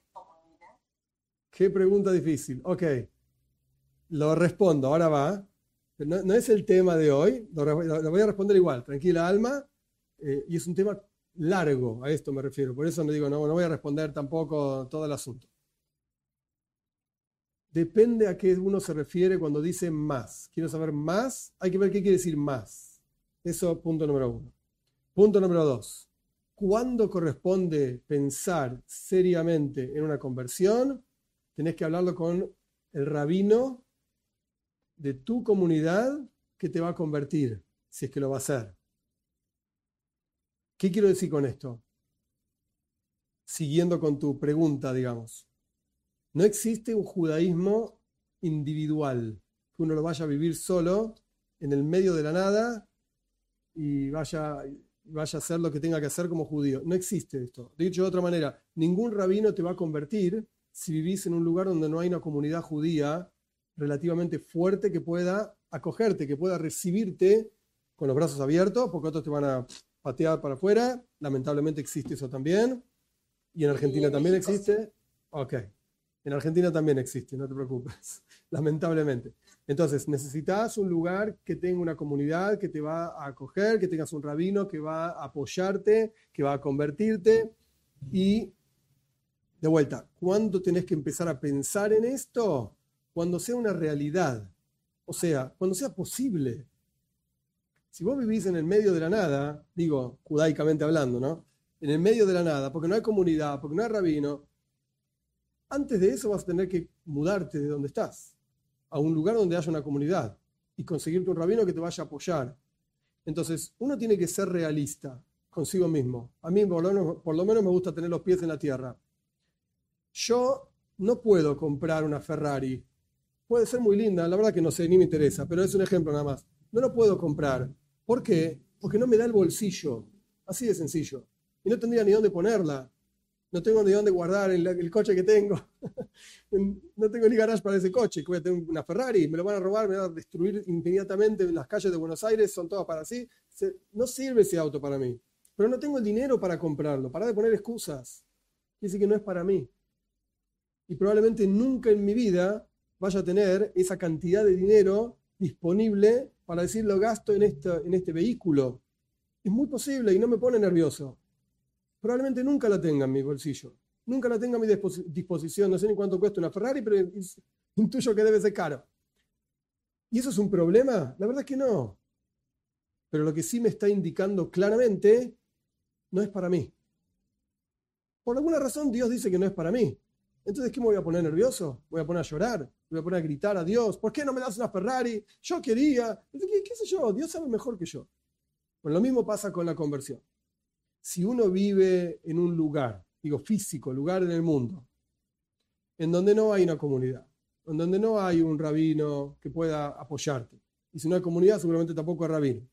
qué pregunta difícil. Ok, lo respondo, ahora va. No, no es el tema de hoy, lo, lo voy a responder igual, tranquila Alma, eh, y es un tema largo, a esto me refiero, por eso me digo, no, no voy a responder tampoco todo el asunto. Depende a qué uno se refiere cuando dice más. Quiero saber más, hay que ver qué quiere decir más. Eso, punto número uno. Punto número dos. ¿Cuándo corresponde pensar seriamente en una conversión? Tenés que hablarlo con el rabino de tu comunidad que te va a convertir, si es que lo va a hacer. ¿Qué quiero decir con esto? Siguiendo con tu pregunta, digamos. No existe un judaísmo individual, que uno lo vaya a vivir solo, en el medio de la nada, y vaya... vaya a hacer lo que tenga que hacer como judío. No existe esto. Dicho de otra manera, ningún rabino te va a convertir si vivís en un lugar donde no hay una comunidad judía relativamente fuerte que pueda acogerte, que pueda recibirte con los brazos abiertos, porque otros te van a patear para afuera. Lamentablemente existe eso también. Y en Argentina también existe. Ok. En Argentina también existe, no te preocupes. Lamentablemente. Entonces, necesitas un lugar que tenga una comunidad que te va a acoger, que tengas un rabino que va a apoyarte, que va a convertirte. Y, de vuelta, ¿cuándo tenés que empezar a pensar en esto? Cuando sea una realidad. O sea, cuando sea posible. Si vos vivís en el medio de la nada, digo, judaicamente hablando, ¿no? En el medio de la nada, porque no hay comunidad, porque no hay rabino, antes de eso vas a tener que mudarte de donde estás a un lugar donde haya una comunidad y conseguirte un rabino que te vaya a apoyar. Entonces, uno tiene que ser realista consigo mismo. A mí, por lo menos, por lo menos me gusta tener los pies en la tierra. Yo no puedo comprar una Ferrari. Puede ser muy linda, la verdad que no sé, ni me interesa, pero es un ejemplo nada más. No lo puedo comprar. ¿Por qué? Porque no me da el bolsillo. Así de sencillo. Y no tendría ni dónde ponerla. No tengo ni dónde guardar el, el coche que tengo. No tengo ni garage para ese coche. Que voy a tener una Ferrari, me lo van a robar, me van a destruir inmediatamente en las calles de Buenos Aires, son todas para sí. Se, no sirve ese auto para mí. Pero no tengo el dinero para comprarlo. Para de poner excusas. Quiere decir que no es para mí. Y probablemente nunca en mi vida vaya a tener esa cantidad de dinero disponible para decir lo gasto en, esta, en este vehículo. Es muy posible y no me pone nervioso. Probablemente nunca la tenga en mi bolsillo. Nunca la tenga a mi disposición. No sé ni cuánto cuesta una Ferrari, pero intuyo que debe ser caro. ¿Y eso es un problema? La verdad es que no. Pero lo que sí me está indicando claramente no es para mí. Por alguna razón Dios dice que no es para mí. Entonces, ¿qué me voy a poner nervioso? ¿Voy a poner a llorar? ¿Me voy a poner a gritar a Dios? ¿Por qué no me das una Ferrari? Yo quería. ¿Qué, qué sé yo? Dios sabe mejor que yo. Bueno, lo mismo pasa con la conversión. Si uno vive en un lugar, digo físico, lugar en el mundo, en donde no hay una comunidad, en donde no hay un rabino que pueda apoyarte, y si no hay comunidad seguramente tampoco hay rabino,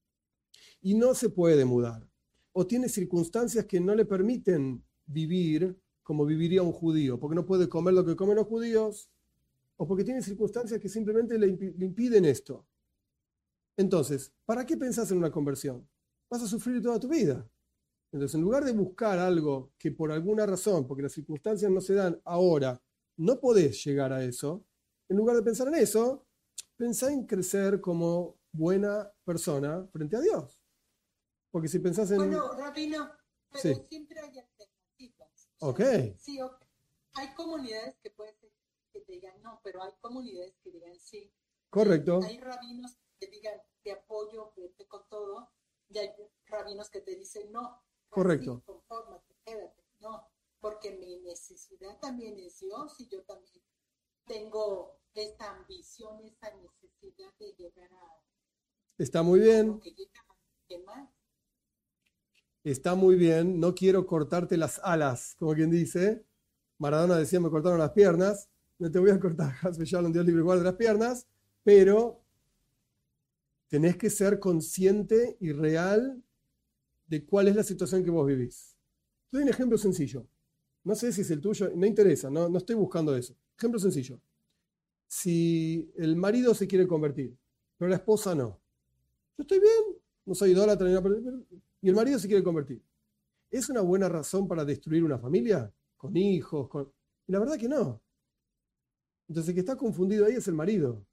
y no se puede mudar, o tiene circunstancias que no le permiten vivir como viviría un judío, porque no puede comer lo que comen los judíos, o porque tiene circunstancias que simplemente le, impi- le impiden esto. Entonces, ¿para qué pensás en una conversión? Vas a sufrir toda tu vida. Entonces, en lugar de buscar algo que por alguna razón, porque las circunstancias no se dan ahora, no podés llegar a eso, en lugar de pensar en eso, pensá en crecer como buena persona frente a Dios. Porque si pensás en... Bueno, Rabino, pero Sí. siempre hay alternativas. O Ok, sea, sí, ok. Hay comunidades que puede ser que te digan no, pero hay comunidades que digan sí. correcto. Hay rabinos que digan te apoyo, vete con todo, y hay rabinos que te dicen no. Correcto. Así, confórmate, quédate. No, porque mi necesidad también es Dios y yo también tengo esta ambición, esta necesidad de llegar a Está muy a bien, lo que llega a los demás. está muy bien. No quiero cortarte las alas, como quien dice. Maradona decía, me cortaron las piernas. No te voy a cortar, Hasbe Shalom, Dios libre guarde las piernas, pero tenés que ser consciente y real de cuál es la situación que vos vivís. Te doy un ejemplo sencillo. No sé si es el tuyo, no interesa, no, no estoy buscando eso. Ejemplo sencillo. Si el marido se quiere convertir, pero la esposa no. Yo estoy bien, no soy idólatra ni nada, pero- y el marido se quiere convertir. ¿Es una buena razón para destruir una familia? Con hijos, con... Y la verdad que no. Entonces el que está confundido ahí es el marido.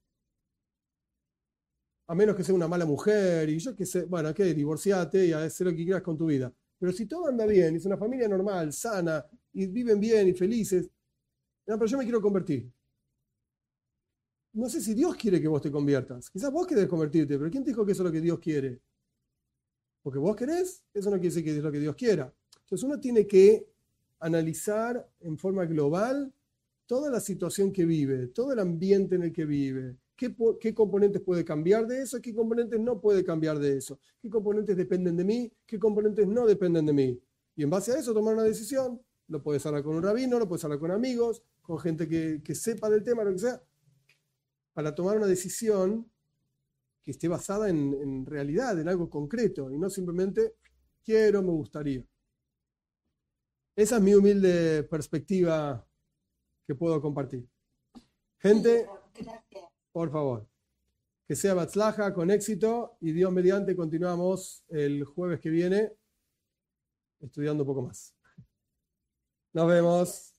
A menos que sea una mala mujer y yo qué sé, bueno, ¿qué? Divorciate y haz lo que quieras con tu vida. Pero si todo anda bien, es una familia normal, sana, y viven bien y felices, no, pero yo me quiero convertir. No sé si Dios quiere que vos te conviertas. Quizás vos querés convertirte, pero ¿quién te dijo que eso es lo que Dios quiere? Porque vos querés, eso no quiere decir que es lo que Dios quiera. Entonces uno tiene que analizar en forma global toda la situación que vive, todo el ambiente en el que vive, qué, po- qué componentes puede cambiar de eso, qué componentes no puede cambiar de eso, qué componentes dependen de mí, qué componentes no dependen de mí. Y en base a eso tomar una decisión. Lo puedes hablar con un rabino, lo puedes hablar con amigos, con gente que, que sepa del tema, lo que sea, para tomar una decisión que esté basada en, en realidad, en algo concreto, y no simplemente quiero, me gustaría. Esa es mi humilde perspectiva que puedo compartir. Gente, Gracias. por favor, que sea Batzlaja con éxito y Dios mediante continuamos el jueves que viene estudiando un poco más. Nos vemos.